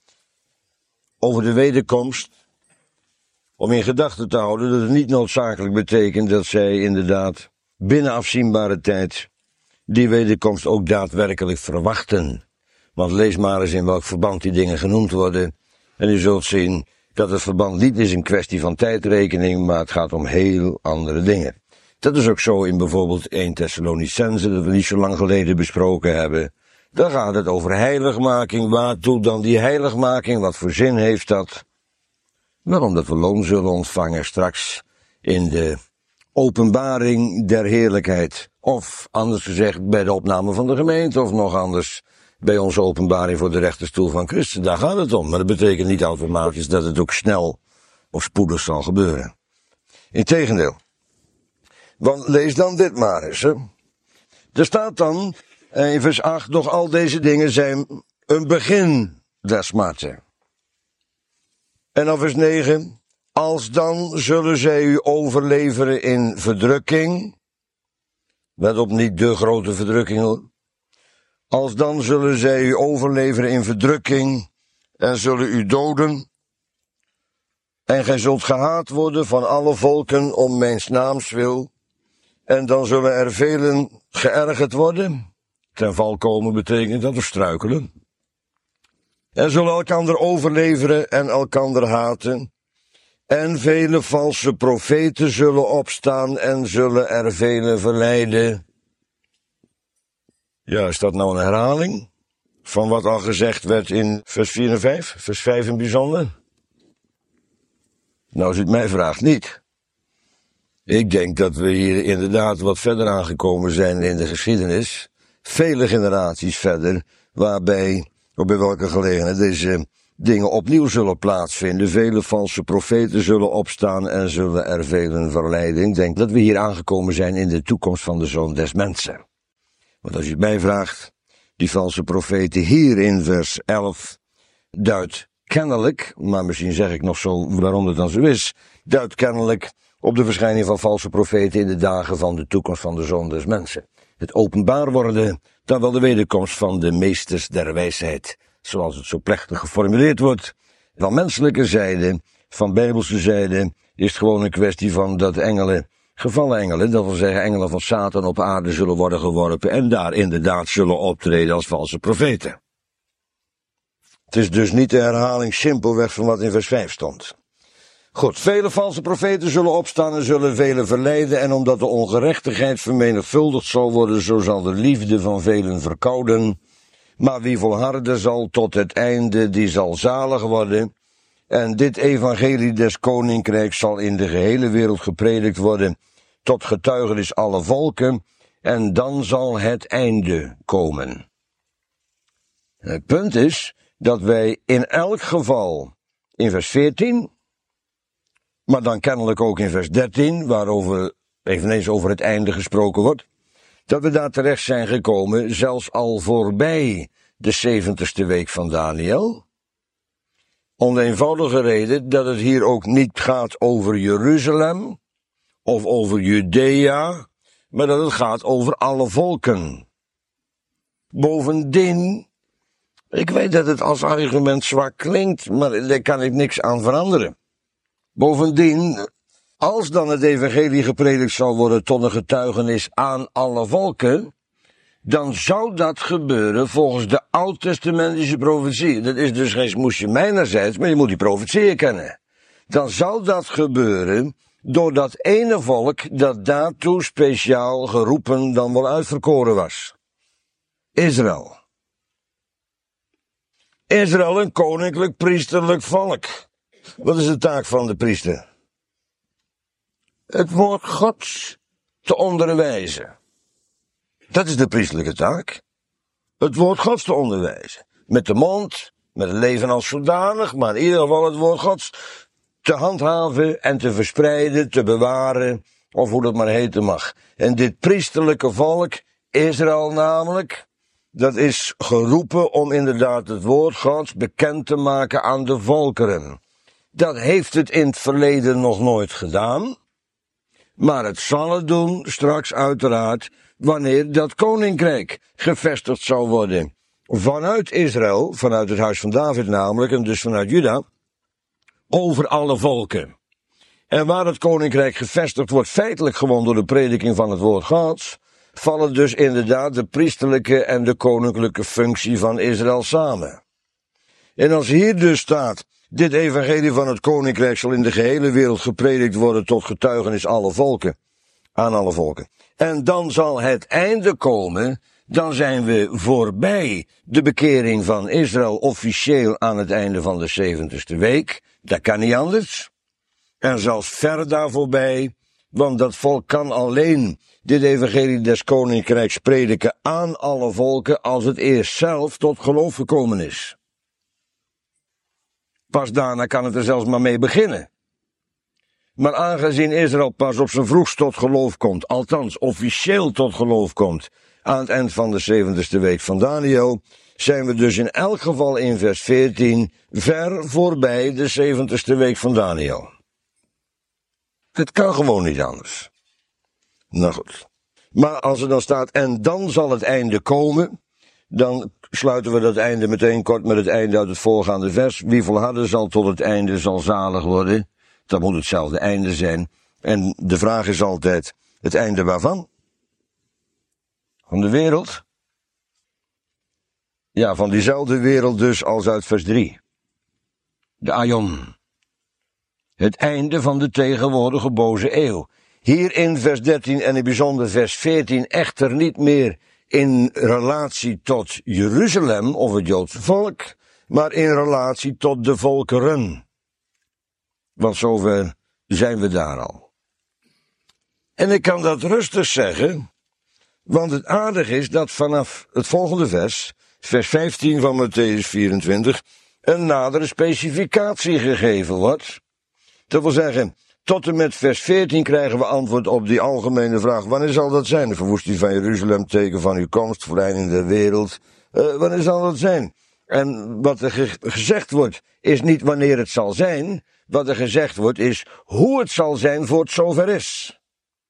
over de wederkomst. Om in gedachten te houden dat het niet noodzakelijk betekent dat zij inderdaad binnen afzienbare tijd die wederkomst ook daadwerkelijk verwachten. Want lees maar eens in welk verband die dingen genoemd worden. En u zult zien dat het verband niet is een kwestie van tijdrekening, maar het gaat om heel andere dingen. Dat is ook zo in bijvoorbeeld 1 Thessalonicense, dat we niet zo lang geleden besproken hebben. Daar gaat het over heiligmaking. Waartoe dan die heiligmaking? Wat voor zin heeft dat? Wel omdat we loon zullen ontvangen straks in de openbaring der heerlijkheid. Of anders gezegd bij de opname van de gemeente, of nog anders bij onze openbaring voor de rechterstoel van Christus. Daar gaat het om. Maar dat betekent niet automatisch dat het ook snel of spoedig zal gebeuren. Integendeel. Want lees dan dit maar eens. Hè. Er staat dan in vers 8, nog al deze dingen zijn een begin der smarten. En dan vers 9, als dan zullen zij u overleveren in verdrukking. Let op, niet de grote verdrukking hoor. Als dan zullen zij u overleveren in verdrukking en zullen u doden. En gij zult gehaat worden van alle volken om mijns naams wil. En dan zullen er velen geërgerd worden. Ten val komen betekent dat we struikelen. En zullen elkander overleveren en elkander haten. En vele valse profeten zullen opstaan en zullen er velen verleiden. Ja, is dat nou een herhaling van wat al gezegd werd in vers 4 en 5? Vers 5 in bijzonder? Nou, als u het mij vraagt, niet. Ik denk dat we hier inderdaad wat verder aangekomen zijn in de geschiedenis. Vele generaties verder, waarbij, of bij welke gelegenheid, deze dingen opnieuw zullen plaatsvinden. Vele valse profeten zullen opstaan en zullen er velen verleiden. Ik denk dat we hier aangekomen zijn in de toekomst van de Zoon des Mensen. Want als je het mij vraagt, die valse profeten hier in vers 11 duidt kennelijk, maar misschien zeg ik nog zo waarom het dan zo is, duidt kennelijk op de verschijning van valse profeten in de dagen van de toekomst van de Zoon des Mensen. Het openbaar worden, dan wel de wederkomst van de meesters der wijsheid, zoals het zo plechtig geformuleerd wordt. Van menselijke zijde, van bijbelse zijde, is het gewoon een kwestie van dat engelen, gevallen engelen, dat wil zeggen engelen van Satan op aarde zullen worden geworpen en daar inderdaad zullen optreden als valse profeten. Het is dus niet de herhaling simpelweg van wat in vers 5 stond. Goed, vele valse profeten zullen opstaan en zullen velen verleiden, en omdat de ongerechtigheid vermenigvuldigd zal worden, zo zal de liefde van velen verkouden. Maar wie volharden zal tot het einde, die zal zalig worden. En dit evangelie des koninkrijks zal in de gehele wereld gepredikt worden, tot getuigenis alle volken, en dan zal het einde komen. Het punt is dat wij in elk geval in vers 14, maar dan kennelijk ook in vers 13, waarover eveneens over het einde gesproken wordt, dat we daar terecht zijn gekomen, zelfs al voorbij de 70ste week van Daniel. Om de eenvoudige reden dat het hier ook niet gaat over Jeruzalem of over Judea, maar dat het gaat over alle volken. Bovendien, ik weet dat het als argument zwak klinkt, maar daar kan ik niks aan veranderen. Bovendien, als dan het evangelie gepredikt zal worden tot een getuigenis aan alle volken, dan zou dat gebeuren volgens de oud-testamentische profetie. Dat is dus geen smoesje mijnerzijds, maar je moet die profetieën kennen. Dan zou dat gebeuren door dat ene volk dat daartoe speciaal geroepen dan wel uitverkoren was. Israël. Israël, een koninklijk priesterlijk volk. Wat is de taak van de priester? Het woord Gods te onderwijzen. Dat is de priestelijke taak. Het woord Gods te onderwijzen. Met de mond, met het leven als zodanig, maar in ieder geval het woord Gods te handhaven en te verspreiden, te bewaren, of hoe dat maar heten mag. En dit priesterlijke volk, Israël namelijk, dat is geroepen om inderdaad het woord Gods bekend te maken aan de volkeren. Dat heeft het in het verleden nog nooit gedaan, maar het zal het doen straks uiteraard wanneer dat koninkrijk gevestigd zal worden. Vanuit Israël, vanuit het huis van David namelijk, en dus vanuit Juda, over alle volken. En waar het koninkrijk gevestigd wordt, feitelijk gewoon door de prediking van het woord Gods, vallen dus inderdaad de priesterlijke en de koninklijke functie van Israël samen. En als hier dus staat, dit evangelie van het koninkrijk zal in de gehele wereld gepredikt worden tot getuigenis alle volken, aan alle volken. En dan zal het einde komen, dan zijn we voorbij de bekering van Israël officieel aan het einde van de 70ste week. Dat kan niet anders. En zelfs ver daar voorbij, want dat volk kan alleen dit evangelie des koninkrijks prediken aan alle volken als het eerst zelf tot geloof gekomen is. Pas daarna kan het er zelfs maar mee beginnen. Maar aangezien Israël pas op zijn vroegst tot geloof komt, althans officieel tot geloof komt, aan het eind van de 70ste week van Daniël, zijn we dus in elk geval in vers 14 ver voorbij de 70ste week van Daniël. Het kan gewoon niet anders. Nou goed. Maar als er dan staat, en dan zal het einde komen, dan sluiten we dat einde meteen kort met het einde uit het voorgaande vers. Wie volharden zal tot het einde zal zalig worden. Dat moet hetzelfde einde zijn. En de vraag is altijd, het einde waarvan? Van de wereld? Ja, van diezelfde wereld dus als uit vers 3. De aion. Het einde van de tegenwoordige boze eeuw. Hier in vers 13 en in bijzonder vers 14 echter niet meer in relatie tot Jeruzalem of het Joodse volk, maar in relatie tot de volkeren. Want zover zijn we daar al. En ik kan dat rustig zeggen, want het aardige is dat vanaf het volgende vers, vers 15 van Mattheüs 24, een nadere specificatie gegeven wordt. Dat wil zeggen, tot en met vers 14 krijgen we antwoord op die algemene vraag. Wanneer zal dat zijn? De verwoesting van Jeruzalem, teken van uw komst, verleiding der wereld. Wanneer zal dat zijn? En wat er gezegd wordt, is niet wanneer het zal zijn. Wat er gezegd wordt, is hoe het zal zijn voor het zover is.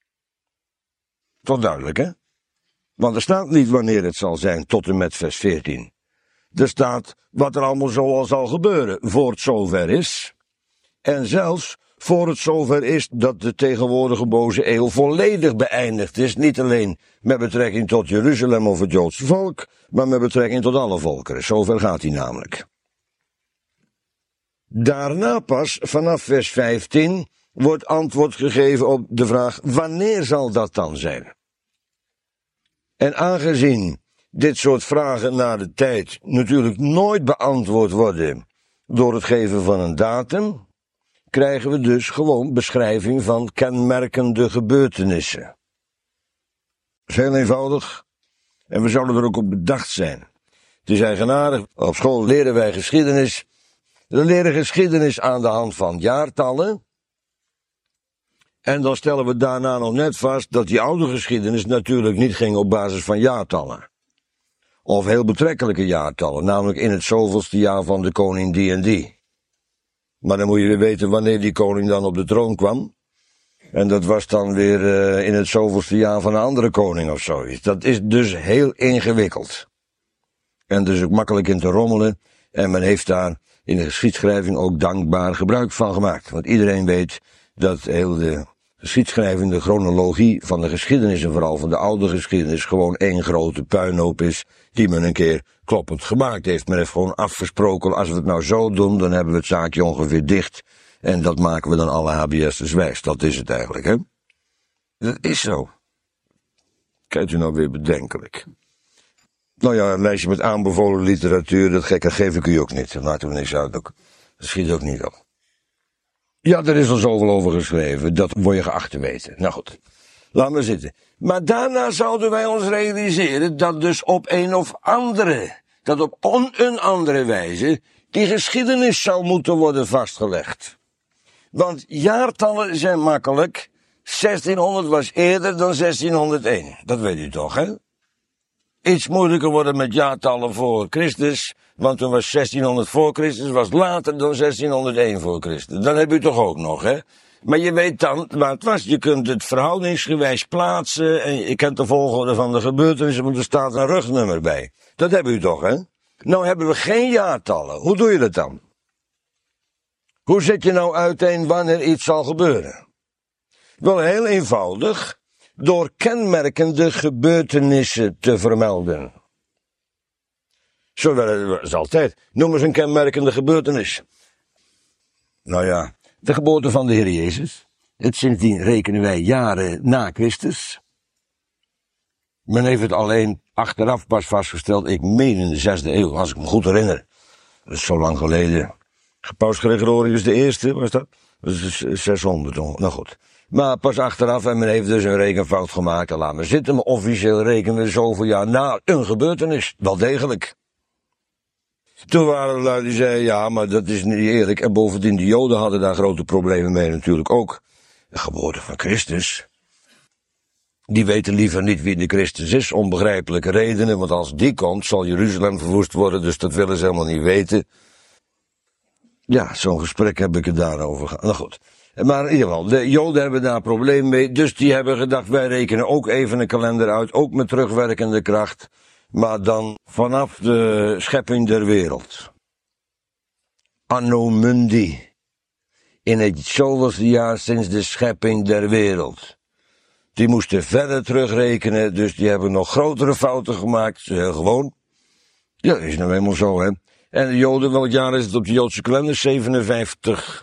Toch duidelijk, hè? Want er staat niet wanneer het zal zijn, tot en met vers 14. Er staat wat er allemaal zo zal gebeuren, voor het zover is. En zelfs voor het zover is dat de tegenwoordige boze eeuw volledig beëindigd is. Niet alleen met betrekking tot Jeruzalem of het Joodse volk, maar met betrekking tot alle volkeren. Zover gaat hij namelijk. Daarna pas, vanaf vers 15, wordt antwoord gegeven op de vraag, wanneer zal dat dan zijn? En aangezien dit soort vragen naar de tijd natuurlijk nooit beantwoord worden door het geven van een datum, krijgen we dus gewoon beschrijving van kenmerkende gebeurtenissen. Dat is heel eenvoudig en we zouden er ook op bedacht zijn. Het is eigenaardig, op school leren wij geschiedenis. We leren geschiedenis aan de hand van jaartallen. En dan stellen we daarna nog net vast dat die oude geschiedenis natuurlijk niet ging op basis van jaartallen. Of heel betrekkelijke jaartallen, namelijk in het zoveelste jaar van de koning die en die. Maar dan moet je weer weten wanneer die koning dan op de troon kwam. En dat was dan weer in het zoveelste jaar van een andere koning of zoiets. Dat is dus heel ingewikkeld. En dus ook makkelijk in te rommelen. En men heeft daar in de geschiedschrijving ook dankbaar gebruik van gemaakt. Want iedereen weet dat heel de geschiedschrijving, de chronologie van de geschiedenis en vooral van de oude geschiedenis gewoon één grote puinhoop is die men een keer kloppend gemaakt heeft. Men heeft gewoon afgesproken, als we het nou zo doen, dan hebben we het zaakje ongeveer dicht. En dat maken we dan alle HBS'ers wijs. Dat is het eigenlijk, hè? Dat is zo. Kijkt u nou weer bedenkelijk. Nou ja, een lijstje met aanbevolen literatuur, dat geef ik u ook niet. Dat maakt er niks uit ook. Dat schiet ook niet op. Ja, er is al zoveel over geschreven, dat word je geacht te weten. Nou goed. Laat maar zitten. Maar daarna zouden wij ons realiseren dat dus op een of andere, dat op een andere wijze, die geschiedenis zou moeten worden vastgelegd. Want jaartallen zijn makkelijk. 1600 was eerder dan 1601. Dat weet u toch, hè? Iets moeilijker worden met jaartallen voor Christus, want toen was 1600 voor Christus, was later dan 1601 voor Christus. Dan heb u toch ook nog, hè? Maar je weet dan waar het was. Je kunt het verhoudingsgewijs plaatsen en je kent de volgorde van de gebeurtenissen, want er staat een rugnummer bij. Dat hebben u toch, hè? Nou hebben we geen jaartallen. Hoe doe je dat dan? Hoe zet je nou uiteen wanneer iets zal gebeuren? Wel heel eenvoudig, door kenmerkende gebeurtenissen te vermelden. Zo is altijd. Noem eens een kenmerkende gebeurtenis. Nou ja, de geboorte van de Heer Jezus. Sindsdien rekenen wij jaren na Christus. Men heeft het alleen achteraf pas vastgesteld, ik meen in de 6e eeuw, als ik me goed herinner. Dat is zo lang geleden. Paus Gregorius I was dat? Dat is 600, nou goed. Maar pas achteraf, en men heeft dus een rekenfout gemaakt, en laat maar zitten, maar officieel rekenen we zoveel jaar na een gebeurtenis. Wel degelijk. Toen waren er lui die zeiden, ja, maar dat is niet eerlijk. En bovendien, de Joden hadden daar grote problemen mee natuurlijk ook. De geboorte van Christus. Die weten liever niet wie de Christus is, onbegrijpelijke redenen, want als die komt, zal Jeruzalem verwoest worden, dus dat willen ze helemaal niet weten. Ja, zo'n gesprek heb ik het daarover gehad. Nou goed. Maar in ieder geval, de Joden hebben daar een probleem mee, dus die hebben gedacht, wij rekenen ook even een kalender uit, ook met terugwerkende kracht, maar dan vanaf de schepping der wereld. Anno Mundi. In het zoveelste jaar sinds de schepping der wereld. Die moesten verder terugrekenen, dus die hebben nog grotere fouten gemaakt. Heel gewoon. Ja, dat is nou helemaal zo, hè. En de Joden, welk jaar is het op de Joodse kalender? 57.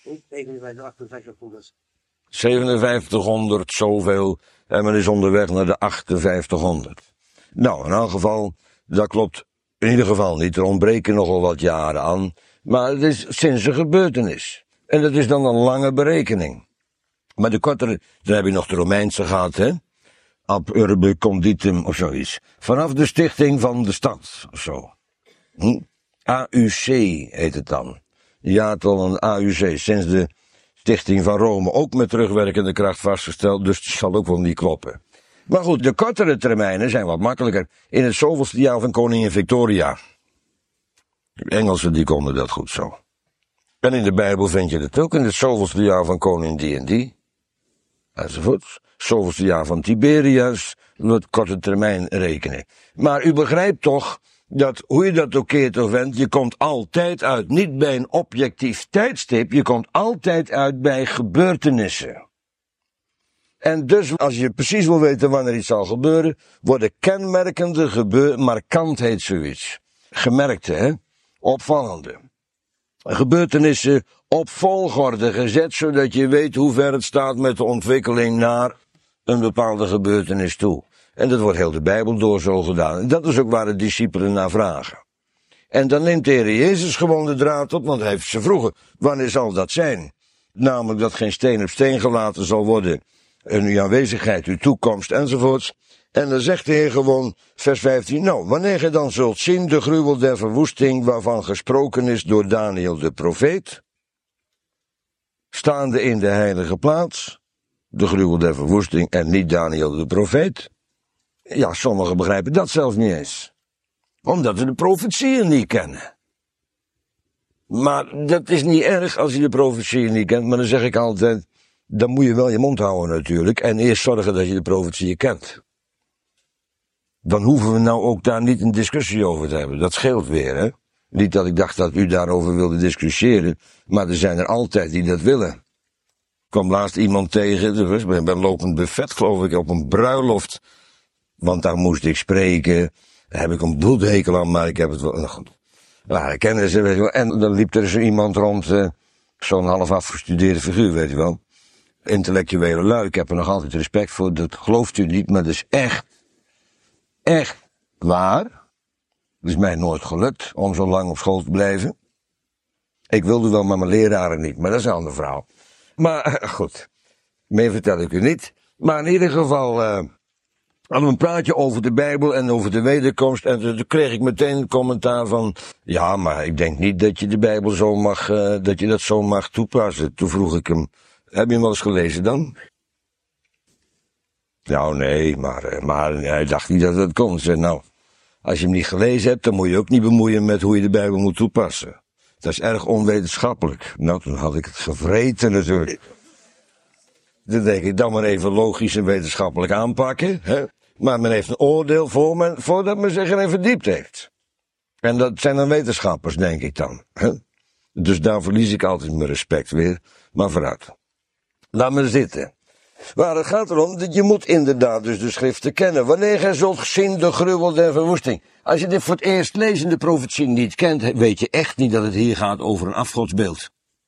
5700, zoveel. En men is onderweg naar de 5800. Nou, in elk geval, dat klopt in ieder geval niet. Er ontbreken nogal wat jaren aan. Maar het is sinds een gebeurtenis. En dat is dan een lange berekening. Maar de kortere, dan heb je nog de Romeinse gehad, hè. Ab urbe conditum of zoiets. Vanaf de stichting van de stad, of zo. AUC heet het dan. Jaartal een AUC, sinds de stichting van Rome, ook met terugwerkende kracht vastgesteld, dus het zal ook wel niet kloppen. Maar goed, de kortere termijnen zijn wat makkelijker. In het zoveelste jaar van koningin Victoria. De Engelsen die konden dat goed zo. En in de Bijbel vind je dat ook, in het zoveelste jaar van koning die en die. Enzovoort. Zoveelste jaar van Tiberius, wat korte termijn rekenen. Maar u begrijpt toch, dat hoe je dat ook keert of wendt, je komt altijd uit, niet bij een objectief tijdstip, je komt altijd uit bij gebeurtenissen. En dus, als je precies wil weten wanneer iets zal gebeuren, worden kenmerkende markant heet zoiets. Gemerkte, hè? Opvallende. Gebeurtenissen op volgorde gezet, zodat je weet hoe ver het staat met de ontwikkeling naar een bepaalde gebeurtenis toe. En dat wordt heel de Bijbel door zo gedaan. En dat is ook waar de discipelen naar vragen. En dan neemt de Heer Jezus gewoon de draad op, want hij heeft ze vroegen, wanneer zal dat zijn? Namelijk dat geen steen op steen gelaten zal worden, en uw aanwezigheid, uw toekomst, enzovoorts. En dan zegt de Heer gewoon, vers 15, nou, wanneer je dan zult zien de gruwel der verwoesting, waarvan gesproken is door Daniel de profeet, staande in de heilige plaats, de gruwel der verwoesting en niet Daniel de profeet. Ja, sommigen begrijpen dat zelfs niet eens. Omdat ze de profetieën niet kennen. Maar dat is niet erg als je de profetieën niet kent, maar dan zeg ik altijd, dan moet je wel je mond houden natuurlijk, en eerst zorgen dat je de profetieën kent. Dan hoeven we nou ook daar niet een discussie over te hebben. Dat scheelt weer, hè. Niet dat ik dacht dat u daarover wilde discussiëren, maar er zijn er altijd die dat willen. Ik kwam laatst iemand tegen, bij een lopend buffet geloof ik, op een bruiloft. Want daar moest ik spreken. Daar heb ik een bloedhekel aan, maar ik heb het wel. Nou goed. Nou, ik kende ze, weet je wel. En dan liep er zo iemand rond, zo'n half afgestudeerde figuur, weet je wel. Intellectuele lui. Ik heb er nog altijd respect voor. Dat gelooft u niet, maar dat is echt waar. Het is mij nooit gelukt om zo lang op school te blijven. Ik wilde wel, maar mijn leraren niet. Maar dat is een andere verhaal. Maar goed, meer vertel ik u niet. Maar in ieder geval hadden we een praatje over de Bijbel en over de wederkomst. En toen kreeg ik meteen een commentaar van, ja, maar ik denk niet dat je de Bijbel zo mag, dat je dat zo mag toepassen. Toen vroeg ik hem, heb je hem wel eens gelezen dan? Nou, nee, maar hij dacht niet dat het kon. Ik zei, nou, als je hem niet gelezen hebt, dan moet je ook niet bemoeien met hoe je de Bijbel moet toepassen. Dat is erg onwetenschappelijk. Nou, toen had ik het gevreten natuurlijk. Dan denk ik, dan maar even logisch en wetenschappelijk aanpakken. Hè? Maar men heeft een oordeel voordat men zich erin verdiept heeft. En dat zijn dan wetenschappers, denk ik dan. Hè? Dus daar verlies ik altijd mijn respect weer. Maar vooruit. Laat me zitten. Maar het gaat erom dat je moet inderdaad dus de schriften kennen. Wanneer gij zult zien de gruwel der verwoesting. Als je dit voor het eerst lezende profetie niet kent, weet je echt niet dat het hier gaat over een afgodsbeeld.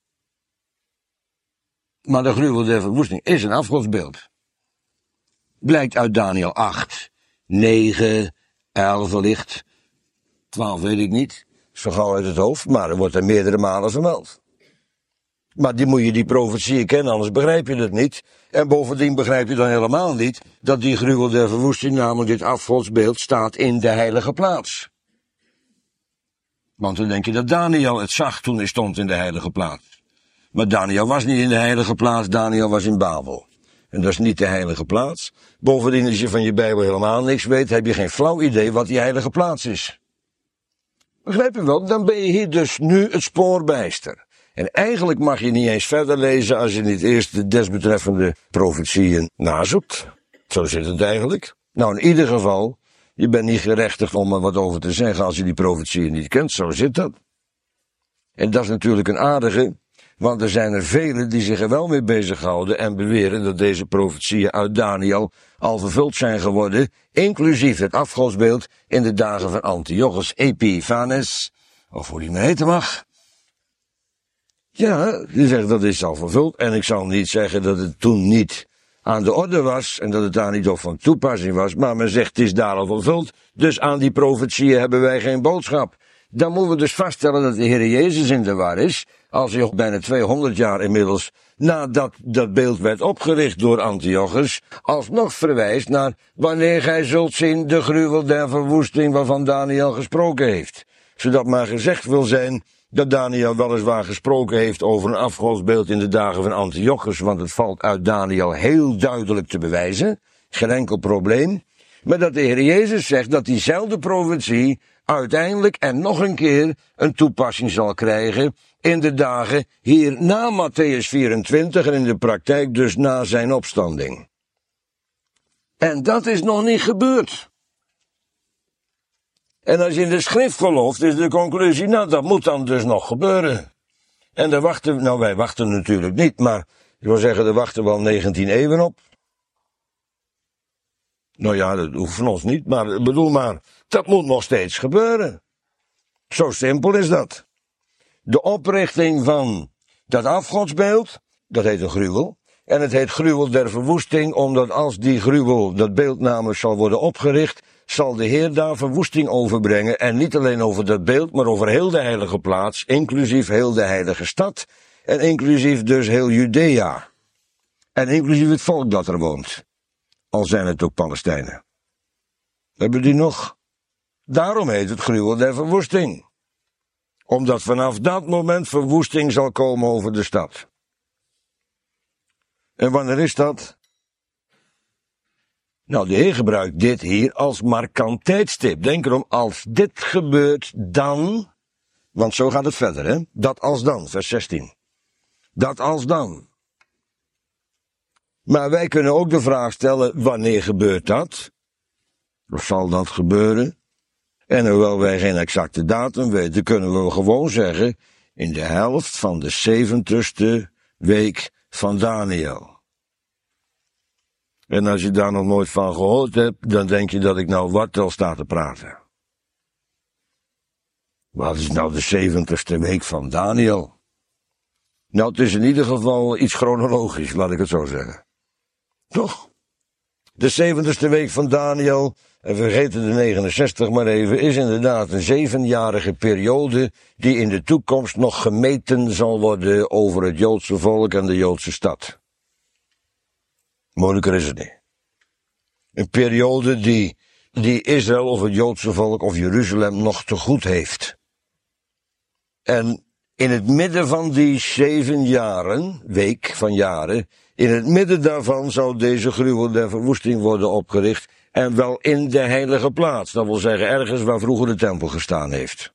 Maar de gruwel der verwoesting is een afgodsbeeld. Blijkt uit Daniel 8, 9, 11 wellicht, 12 weet ik niet. Zo gauw uit het hoofd, maar er wordt er meerdere malen vermeld. Maar die profetieën kennen, anders begrijp je het niet. En bovendien begrijp je dan helemaal niet dat die gruwel der verwoesting, namelijk dit afgodsbeeld, staat in de heilige plaats. Want dan denk je dat Daniel het zag toen hij stond in de heilige plaats. Maar Daniel was niet in de heilige plaats, Daniel was in Babel. En dat is niet de heilige plaats. Bovendien, als je van je Bijbel helemaal niks weet, heb je geen flauw idee wat die heilige plaats is. Begrijp je wel? Dan ben je hier dus nu het spoorbijster. En eigenlijk mag je niet eens verder lezen als je niet eerst de desbetreffende profetieën nazoekt. Zo zit het eigenlijk. Nou, in ieder geval, je bent niet gerechtigd om er wat over te zeggen als je die profetieën niet kent. Zo zit dat. En dat is natuurlijk een aardige, want er zijn er velen die zich er wel mee bezighouden en beweren dat deze profetieën uit Daniel al vervuld zijn geworden, inclusief het afgodsbeeld in de dagen van Antiochus Epiphanes, of hoe die maar heten mag. Ja, die zegt dat is al vervuld. En ik zal niet zeggen dat het toen niet aan de orde was en dat het daar niet op van toepassing was. Maar men zegt het is daar al vervuld. Dus aan die profetieën hebben wij geen boodschap. Dan moeten we dus vaststellen dat de Heer Jezus in de war is. Als hij bijna 200 jaar inmiddels nadat dat beeld werd opgericht door Antiochus, alsnog verwijst naar wanneer gij zult zien de gruwel der verwoesting waarvan Daniel gesproken heeft. Zodat maar gezegd wil zijn dat Daniel weliswaar gesproken heeft over een afgodsbeeld in de dagen van Antiochus, want het valt uit Daniel heel duidelijk te bewijzen, geen enkel probleem, maar dat de Heer Jezus zegt dat diezelfde profetie uiteindelijk en nog een keer een toepassing zal krijgen in de dagen hier na Matthäus 24 en in de praktijk dus na zijn opstanding. En dat is nog niet gebeurd. En als je in de schrift gelooft, is de conclusie, nou, dat moet dan dus nog gebeuren. En wij wachten natuurlijk niet, maar ik wil zeggen, er wachten wel 19 eeuwen op. Nou ja, dat hoeft van ons niet, maar ik bedoel maar, dat moet nog steeds gebeuren. Zo simpel is dat. De oprichting van dat afgodsbeeld, dat heet een gruwel. En het heet gruwel der verwoesting, omdat als die gruwel, dat beeld namelijk zal worden opgericht, zal de Heer daar verwoesting overbrengen. En niet alleen over dat beeld, maar over heel de heilige plaats, inclusief heel de heilige stad. En inclusief dus heel Judea. En inclusief het volk dat er woont. Al zijn het ook Palestijnen. Hebben die nog? Daarom heet het gruwel der verwoesting. Omdat vanaf dat moment verwoesting zal komen over de stad. En wanneer is dat? Nou, de Heer gebruikt dit hier als markant tijdstip. Denk erom, als dit gebeurt, dan, want zo gaat het verder, hè? Dat als dan, vers 16. Dat als dan. Maar wij kunnen ook de vraag stellen, wanneer gebeurt dat? Of zal dat gebeuren? En hoewel wij geen exacte datum weten, kunnen we gewoon zeggen, in de helft van de 70ste week van Daniel. En als je daar nog nooit van gehoord hebt, dan denk je dat ik nou wartel sta te praten. Wat is nou de 70ste week van Daniel? Nou, het is in ieder geval iets chronologisch, laat ik het zo zeggen. Toch? De 70ste week van Daniel, en vergeten de 69 maar even, is inderdaad een 7-jarige periode die in de toekomst nog gemeten zal worden over het Joodse volk en de Joodse stad. Moeilijker is het niet. Een periode die Israël of het Joodse volk of Jeruzalem nog te goed heeft. En in het midden van die 7 jaren, week van jaren, in het midden daarvan zou deze gruwel der verwoesting worden opgericht. En wel in de heilige plaats. Dat wil zeggen ergens waar vroeger de tempel gestaan heeft.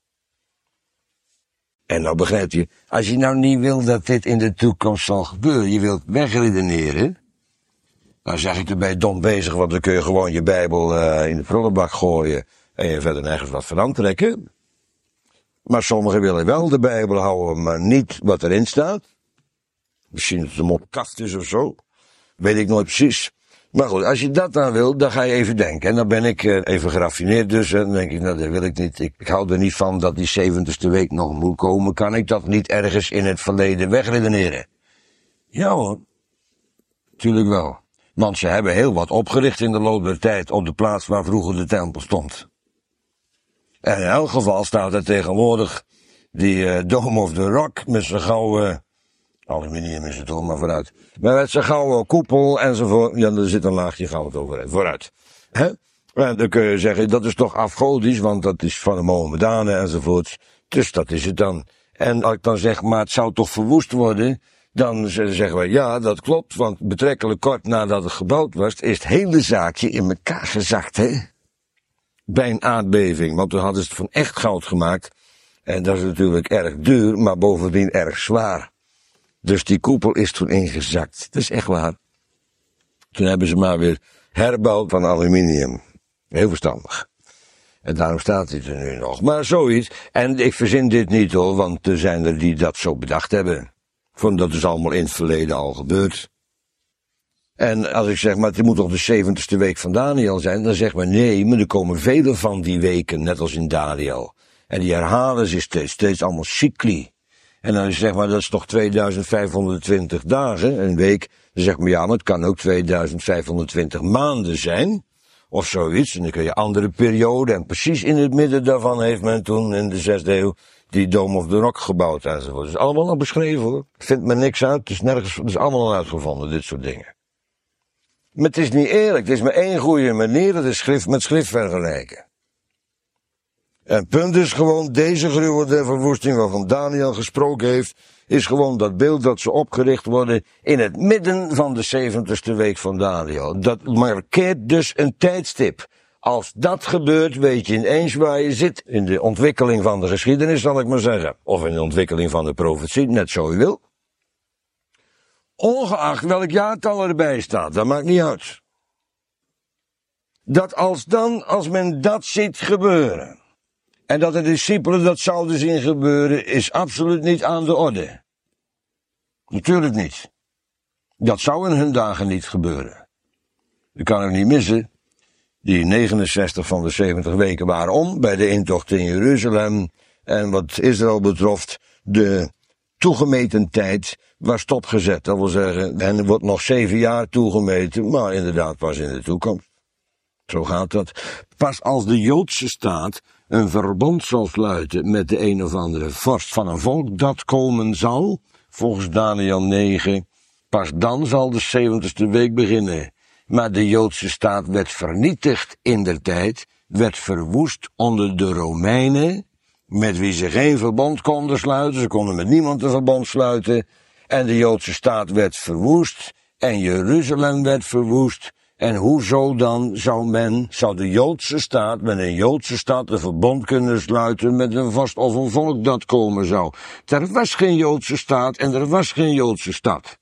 En nou begrijpt je, als je nou niet wil dat dit in de toekomst zal gebeuren, je wilt wegredeneren, dan zeg ik erbij dom bezig, want dan kun je gewoon je Bijbel in de prullenbak gooien en je verder nergens wat van aantrekken. Maar sommigen willen wel de Bijbel houden, maar niet wat erin staat. Misschien dat het een kaft is of zo. Weet ik nooit precies. Maar goed, als je dat dan wil, dan ga je even denken. En dan ben ik even geraffineerd dus. En dan denk ik, nou dat wil ik niet. Ik hou er niet van dat die 70ste week nog moet komen. Kan ik dat niet ergens in het verleden wegredeneren? Ja hoor. Tuurlijk wel. Want ze hebben heel wat opgericht in de loop der tijd op de plaats waar vroeger de tempel stond. En in elk geval staat er tegenwoordig die Dome of the Rock met zijn gouden, aluminium is het hoor, maar vooruit. Maar met zijn gouden koepel enzovoort. Ja, er zit een laagje goud overheen. Vooruit. Hè? En dan kun je zeggen, dat is toch afgodisch, want dat is van de Mohammedanen enzovoort. Dus dat is het dan. En als ik dan zeg, maar het zou toch verwoest worden, dan zeggen we, ja, dat klopt, want betrekkelijk kort nadat het gebouwd was, is het hele zaakje in elkaar gezakt, hè? Bij een aardbeving, want toen hadden ze het van echt goud gemaakt. En dat is natuurlijk erg duur, maar bovendien erg zwaar. Dus die koepel is toen ingezakt. Dat is echt waar. Toen hebben ze maar weer herbouwd van aluminium. Heel verstandig. En daarom staat hij er nu nog. Maar zoiets. En ik verzin dit niet hoor, want er zijn er die dat zo bedacht hebben. Van dat is allemaal in het verleden al gebeurd. En als ik zeg, maar het moet toch de 70ste week van Daniel zijn, dan zeg maar nee, maar er komen vele van die weken, net als in Daniel. En die herhalen zich steeds allemaal cycli. En dan zeg maar, dat is toch 2520 dagen, een week. Dan zeg maar, ja, maar het kan ook 2520 maanden zijn. Of zoiets. En dan kun je andere perioden. En precies in het midden daarvan heeft men toen in de 6e eeuw die Dome of the Rock gebouwd enzovoort. Dat is allemaal al beschreven hoor. Vindt me niks uit. Het is allemaal al uitgevonden, dit soort dingen. Maar het is niet eerlijk. Het is maar één goede manier. Dat is schrift met schrift vergelijken. En het punt is gewoon, deze gruwel der verwoesting waarvan Daniel gesproken heeft, is gewoon dat beeld dat ze opgericht worden in het midden van de 70ste week van Daniel. Dat markeert dus een tijdstip. Als dat gebeurt, weet je ineens waar je zit. In de ontwikkeling van de geschiedenis, zal ik maar zeggen. Of in de ontwikkeling van de profetie, net zo je wil. Ongeacht welk jaartal erbij staat, dat maakt niet uit. Dat als men dat ziet gebeuren, en dat de discipelen dat zouden zien gebeuren, is absoluut niet aan de orde. Natuurlijk niet. Dat zou in hun dagen niet gebeuren. Je kan het niet missen. Die 69 van de 70 weken waren om bij de intocht in Jeruzalem. En wat Israël betrof, de toegemeten tijd was stopgezet. Dat wil zeggen, en er wordt nog 7 jaar toegemeten, maar inderdaad pas in de toekomst. Zo gaat dat. Pas als de Joodse staat een verbond zal sluiten met de een of andere vorst van een volk dat komen zal, volgens Daniel 9, pas dan zal de 70ste week beginnen. Maar de Joodse staat werd vernietigd indertijd, werd verwoest onder de Romeinen, met wie ze geen verbond konden sluiten, ze konden met niemand een verbond sluiten, en de Joodse staat werd verwoest, en Jeruzalem werd verwoest. En hoezo dan zou de Joodse staat met een Joodse stad een verbond kunnen sluiten met een vorst of een volk dat komen zou? Er was geen Joodse staat en er was geen Joodse stad.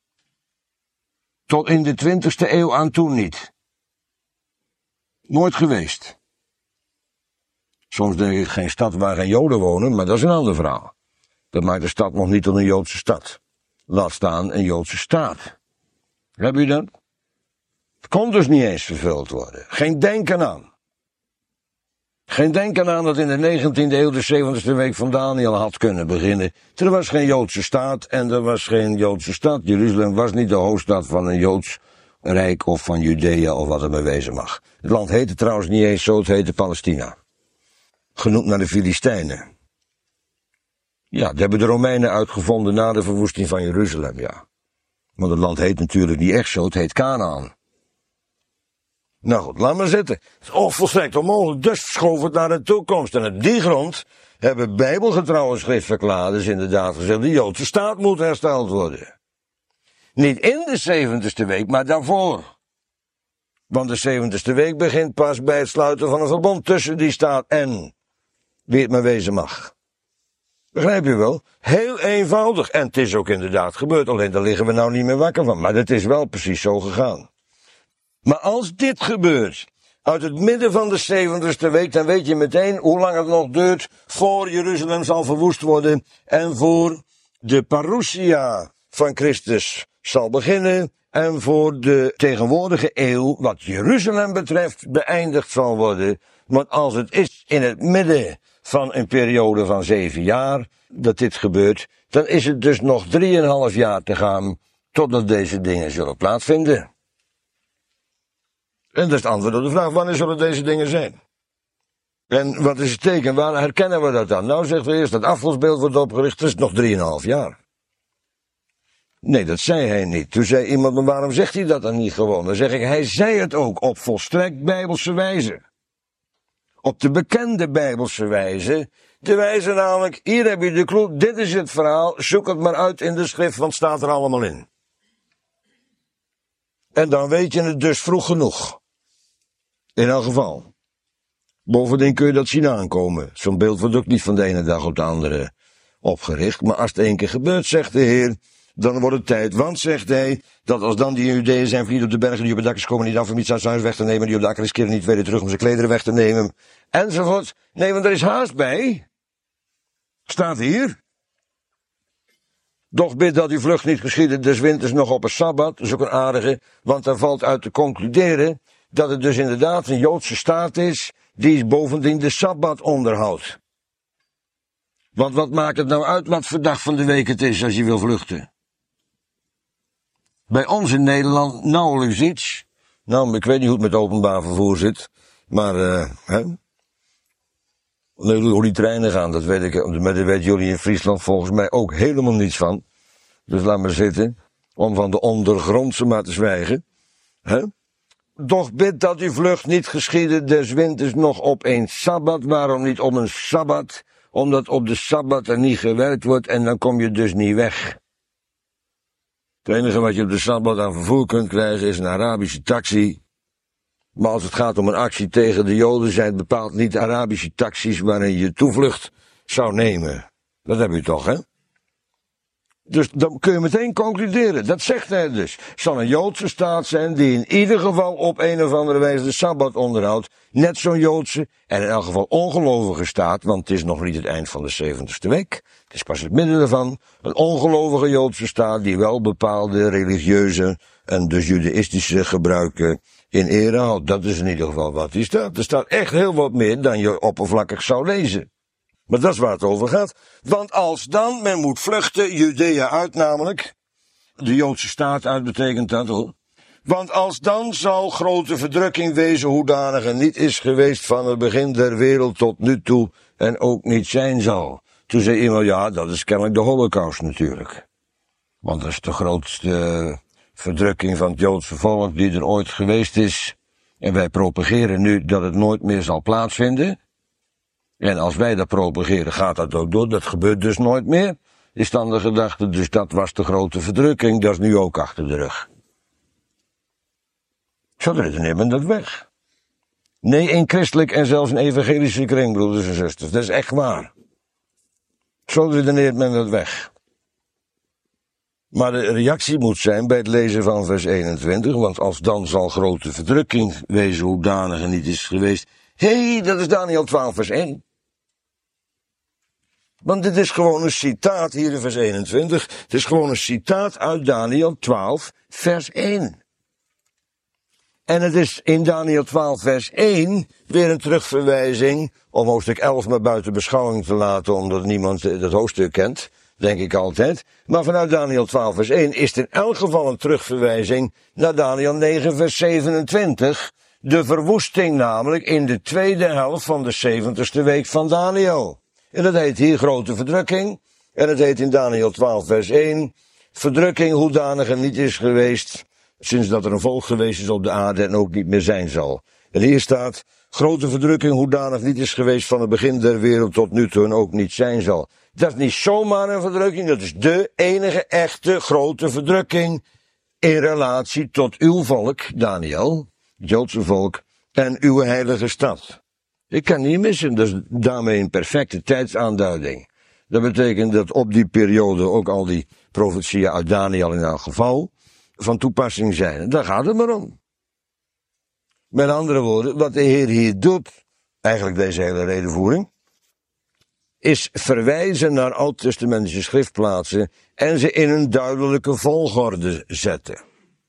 Tot in de 20e eeuw aan toe niet. Nooit geweest. Soms denk ik geen stad waar geen Joden wonen, maar dat is een ander verhaal. Dat maakt de stad nog niet tot een Joodse stad. Laat staan een Joodse staat. Heb je dat? Het kon dus niet eens vervuld worden. Geen denken aan. Geen denken aan dat in de 19e eeuw de 70ste week van Daniel had kunnen beginnen. Er was geen Joodse staat en er was geen Joodse stad. Jeruzalem was niet de hoofdstad van een Joods rijk of van Judea of wat het maar wezen mag. Het land heette trouwens niet eens zo, het heette Palestina. Genoemd naar de Filistijnen. Ja, dat hebben de Romeinen uitgevonden na de verwoesting van Jeruzalem, ja. Want het land heet natuurlijk niet echt zo, het heet Kanaan. Nou goed, laat maar zitten. Het is volstrekt onmogelijk, dus verschoven het naar de toekomst. En op die grond hebben bijbelgetrouwe schriftverklaarders inderdaad gezegd, de Joodse staat moet hersteld worden. Niet in de 70ste week, maar daarvoor. Want de 70ste week begint pas bij het sluiten van een verbond tussen die staat en wie het maar wezen mag. Begrijp je wel? Heel eenvoudig. En het is ook inderdaad gebeurd, alleen daar liggen we nou niet meer wakker van. Maar het is wel precies zo gegaan. Maar als dit gebeurt, uit het midden van de 70ste week, dan weet je meteen hoe lang het nog duurt voor Jeruzalem zal verwoest worden en voor de parousia van Christus zal beginnen en voor de tegenwoordige eeuw, wat Jeruzalem betreft, beëindigd zal worden. Want als het is in het midden van een periode van 7 jaar dat dit gebeurt, dan is het dus nog 3,5 jaar te gaan totdat deze dingen zullen plaatsvinden. En dat is het antwoord op de vraag, wanneer zullen deze dingen zijn? En wat is het teken? Waar herkennen we dat dan? Nou, zegt we eerst, dat afgodsbeeld wordt opgericht, dat is nog 3,5 jaar. Nee, dat zei hij niet. Toen zei iemand, maar waarom zegt hij dat dan niet gewoon? Dan zeg ik, hij zei het ook op volstrekt bijbelse wijze. Op de bekende bijbelse wijze. De wijze namelijk, hier heb je de clue, dit is het verhaal, zoek het maar uit in de schrift, want het staat er allemaal in. En dan weet je het dus vroeg genoeg. In elk geval. Bovendien kun je dat zien aankomen. Zo'n beeld wordt ook niet van de ene dag op de andere opgericht. Maar als het 1 keer gebeurt, zegt de Heer, dan wordt het tijd. Want, zegt hij, dat als dan die in Judeeën zijn vlieden op de bergen, die op het dak is komen, niet af om iets uit zijn huis weg te nemen, die op de akker is keren niet weer terug om zijn klederen weg te nemen, enzovoort. Nee, want er is haast bij. Staat hier. Doch bid dat uw vlucht niet geschiedde des winters nog op een sabbat. Dat is ook een aardige, want daar valt uit te concluderen dat het dus inderdaad een Joodse staat is, die bovendien de sabbat onderhoudt. Want wat maakt het nou uit wat voor dag van de week het is als je wil vluchten? Bij ons in Nederland nauwelijks iets. Nou, ik weet niet hoe het met openbaar vervoer zit, maar hoe die treinen gaan, dat weet ik, maar daar weten jullie in Friesland volgens mij ook helemaal niets van. Dus laat maar zitten, om van de ondergrondse maar te zwijgen. Doch bid dat uw vlucht niet geschiedde des winters nog op een sabbat. Waarom niet op een sabbat? Omdat op de sabbat er niet gewerkt wordt en dan kom je dus niet weg. Het enige wat je op de sabbat aan vervoer kunt krijgen is een Arabische taxi. Maar als het gaat om een actie tegen de Joden, zijn het bepaald niet Arabische taxis waarin je toevlucht zou nemen. Dat heb je toch, hè? Dus dan kun je meteen concluderen. Dat zegt hij dus. Het zal een Joodse staat zijn die in ieder geval op een of andere wijze de Sabbat onderhoudt. Net zo'n Joodse en in elk geval ongelovige staat, want het is nog niet het eind van de 70ste week. Het is pas het midden ervan. Een ongelovige Joodse staat die wel bepaalde religieuze en dus judaïstische gebruiken in ere houdt. Dat is in ieder geval wat hier staat. Er staat echt heel wat meer dan je oppervlakkig zou lezen. Maar dat is waar het over gaat. Want als dan men moet vluchten, Judea uit namelijk, de Joodse staat uit betekent dat hoor. Want als dan zal grote verdrukking wezen hoedanig er niet is geweest van het begin der wereld tot nu toe en ook niet zijn zal. Toen zei iemand, ja, dat is kennelijk de Holocaust natuurlijk. Want dat is de grootste verdrukking van het Joodse volk die er ooit geweest is. En wij propageren nu dat het nooit meer zal plaatsvinden. En als wij dat propageren, gaat dat ook door. Dat gebeurt dus nooit meer. Is dan de gedachte, dus dat was de grote verdrukking. Dat is nu ook achter de rug. Zo redeneert men dat weg. Nee, in christelijk en zelfs in evangelische kring, broeders en zusters. Dat is echt waar. Zo redeneert men dat weg. Maar de reactie moet zijn bij het lezen van vers 21. Want als dan zal grote verdrukking wezen hoedanig er niet is geweest. Hé, dat is Daniel 12 vers 1. Want dit is gewoon een citaat hier in vers 21. Het is gewoon een citaat uit Daniel 12 vers 1. En het is in Daniel 12 vers 1 weer een terugverwijzing om hoofdstuk 11 maar buiten beschouwing te laten, omdat niemand dat hoofdstuk kent, denk ik altijd. Maar vanuit Daniel 12 vers 1 is het in elk geval een terugverwijzing naar Daniel 9 vers 27. De verwoesting namelijk in de tweede helft van de 70ste week van Daniel. En dat heet hier grote verdrukking. En het heet in Daniel 12 vers 1 verdrukking hoedanig er niet is geweest, sinds dat er een volk geweest is op de aarde en ook niet meer zijn zal. En hier staat, grote verdrukking hoedanig niet is geweest van het begin der wereld tot nu toe en ook niet zijn zal. Dat is niet zomaar een verdrukking, dat is de enige echte grote verdrukking in relatie tot uw volk, Daniel, het Joodse volk, en uw heilige stad. Ik kan niet missen, dat is daarmee een perfecte tijdsaanduiding. Dat betekent dat op die periode ook al die profetieën uit Daniel in elk geval van toepassing zijn. Daar gaat het maar om. Met andere woorden, wat de Heer hier doet, eigenlijk deze hele redenvoering, is verwijzen naar oud-testamentische schriftplaatsen en ze in een duidelijke volgorde zetten.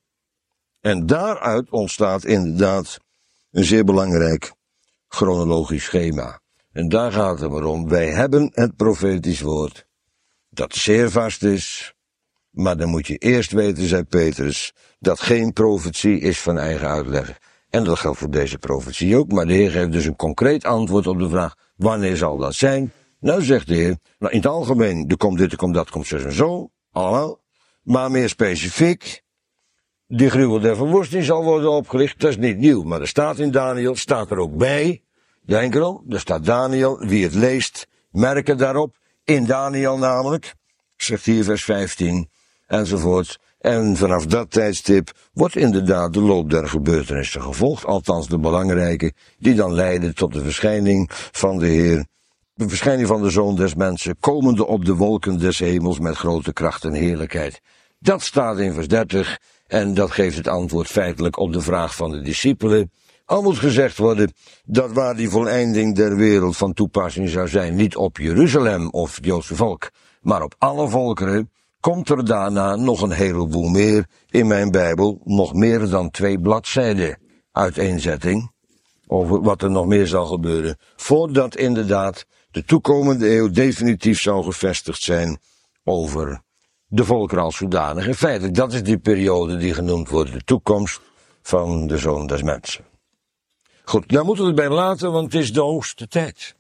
En daaruit ontstaat inderdaad een zeer belangrijk chronologisch schema. En daar gaat het maar om. Wij hebben het profetisch woord, dat zeer vast is, maar dan moet je eerst weten, zei Petrus, dat geen profetie is van eigen uitleg. En dat geldt voor deze profetie ook, maar de Heer geeft dus een concreet antwoord op de vraag, wanneer zal dat zijn? Nou, zegt de Heer, nou in het algemeen, er komt dit, er komt dat, komt zo en zo, allemaal. Maar meer specifiek, die gruwel der verwoesting zal worden opgericht, dat is niet nieuw. Maar er staat in Daniel, staat er ook bij, denk erom, er staat Daniel, wie het leest, merken daarop, in Daniel namelijk, zegt hier vers 15, enzovoort. En vanaf dat tijdstip wordt inderdaad de loop der gebeurtenissen gevolgd, althans de belangrijke, die dan leiden tot de verschijning van de Heer, de verschijning van de Zoon des Mensen, komende op de wolken des hemels met grote kracht en heerlijkheid. Dat staat in vers 30 en dat geeft het antwoord feitelijk op de vraag van de discipelen. Al moet gezegd worden dat waar die voleinding der wereld van toepassing zou zijn, niet op Jeruzalem of het Joodse volk, maar op alle volkeren, komt er daarna nog een heleboel meer in mijn Bijbel, nog meer dan 2 bladzijden uiteenzetting over wat er nog meer zal gebeuren, voordat inderdaad de toekomende eeuw definitief zou gevestigd zijn over de volkeren als zodanig. In feite, dat is die periode die genoemd wordt de toekomst van de Zoon des Mensen. Goed, daar moeten we het bij laten, want het is de hoogste tijd.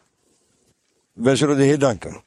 Wij zullen de Heer danken.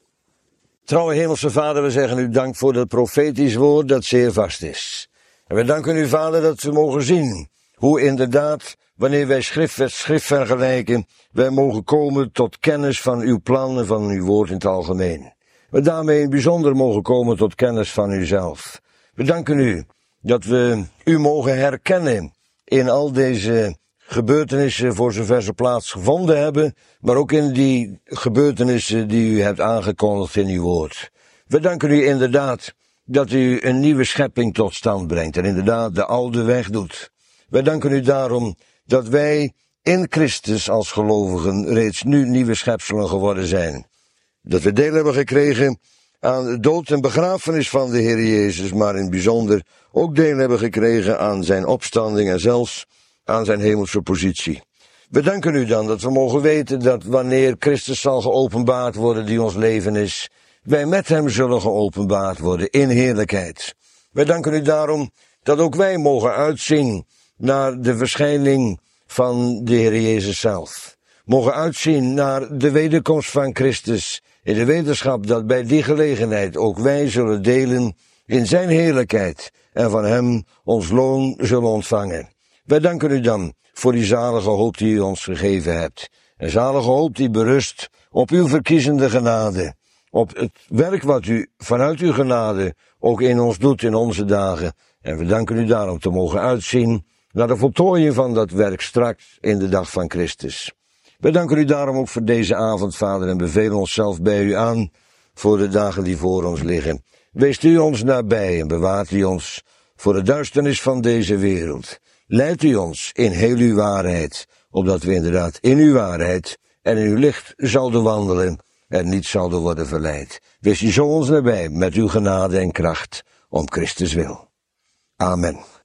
Trouwe Hemelse Vader, we zeggen u dank voor dat profetisch woord dat zeer vast is. En we danken u, Vader, dat we mogen zien hoe inderdaad, wanneer wij schrift met schrift vergelijken, wij mogen komen tot kennis van uw plan en van uw woord in het algemeen. We daarmee in het bijzonder mogen komen tot kennis van uzelf. We danken u dat we u mogen herkennen in al deze gebeurtenissen voor zover ze plaatsgevonden hebben, maar ook in die gebeurtenissen die u hebt aangekondigd in uw woord. We danken u inderdaad dat u een nieuwe schepping tot stand brengt en inderdaad de oude weg doet. Wij danken u daarom dat wij in Christus als gelovigen reeds nu nieuwe schepselen geworden zijn. Dat we deel hebben gekregen aan de dood en begrafenis van de Heer Jezus, maar in het bijzonder ook deel hebben gekregen aan zijn opstanding en zelfs aan zijn hemelse positie. We danken u dan dat we mogen weten dat wanneer Christus zal geopenbaard worden die ons leven is, wij met hem zullen geopenbaard worden in heerlijkheid. Wij danken u daarom dat ook wij mogen uitzien naar de verschijning van de Heer Jezus zelf. Mogen uitzien naar de wederkomst van Christus, in de wetenschap dat bij die gelegenheid ook wij zullen delen in zijn heerlijkheid en van hem ons loon zullen ontvangen. Wij danken u dan voor die zalige hoop die u ons gegeven hebt. Een zalige hoop die berust op uw verkiezende genade, op het werk wat u vanuit uw genade ook in ons doet in onze dagen. En we danken u daarom te mogen uitzien naar de voltooiing van dat werk straks in de dag van Christus. We danken u daarom ook voor deze avond, Vader, en bevelen onszelf bij u aan voor de dagen die voor ons liggen. Weest u ons nabij en bewaart u ons voor de duisternis van deze wereld. Leidt u ons in heel uw waarheid, opdat we inderdaad in uw waarheid en in uw licht zouden wandelen en niet zouden worden verleid. Wees u zo ons nabij met uw genade en kracht om Christus wil. Amen.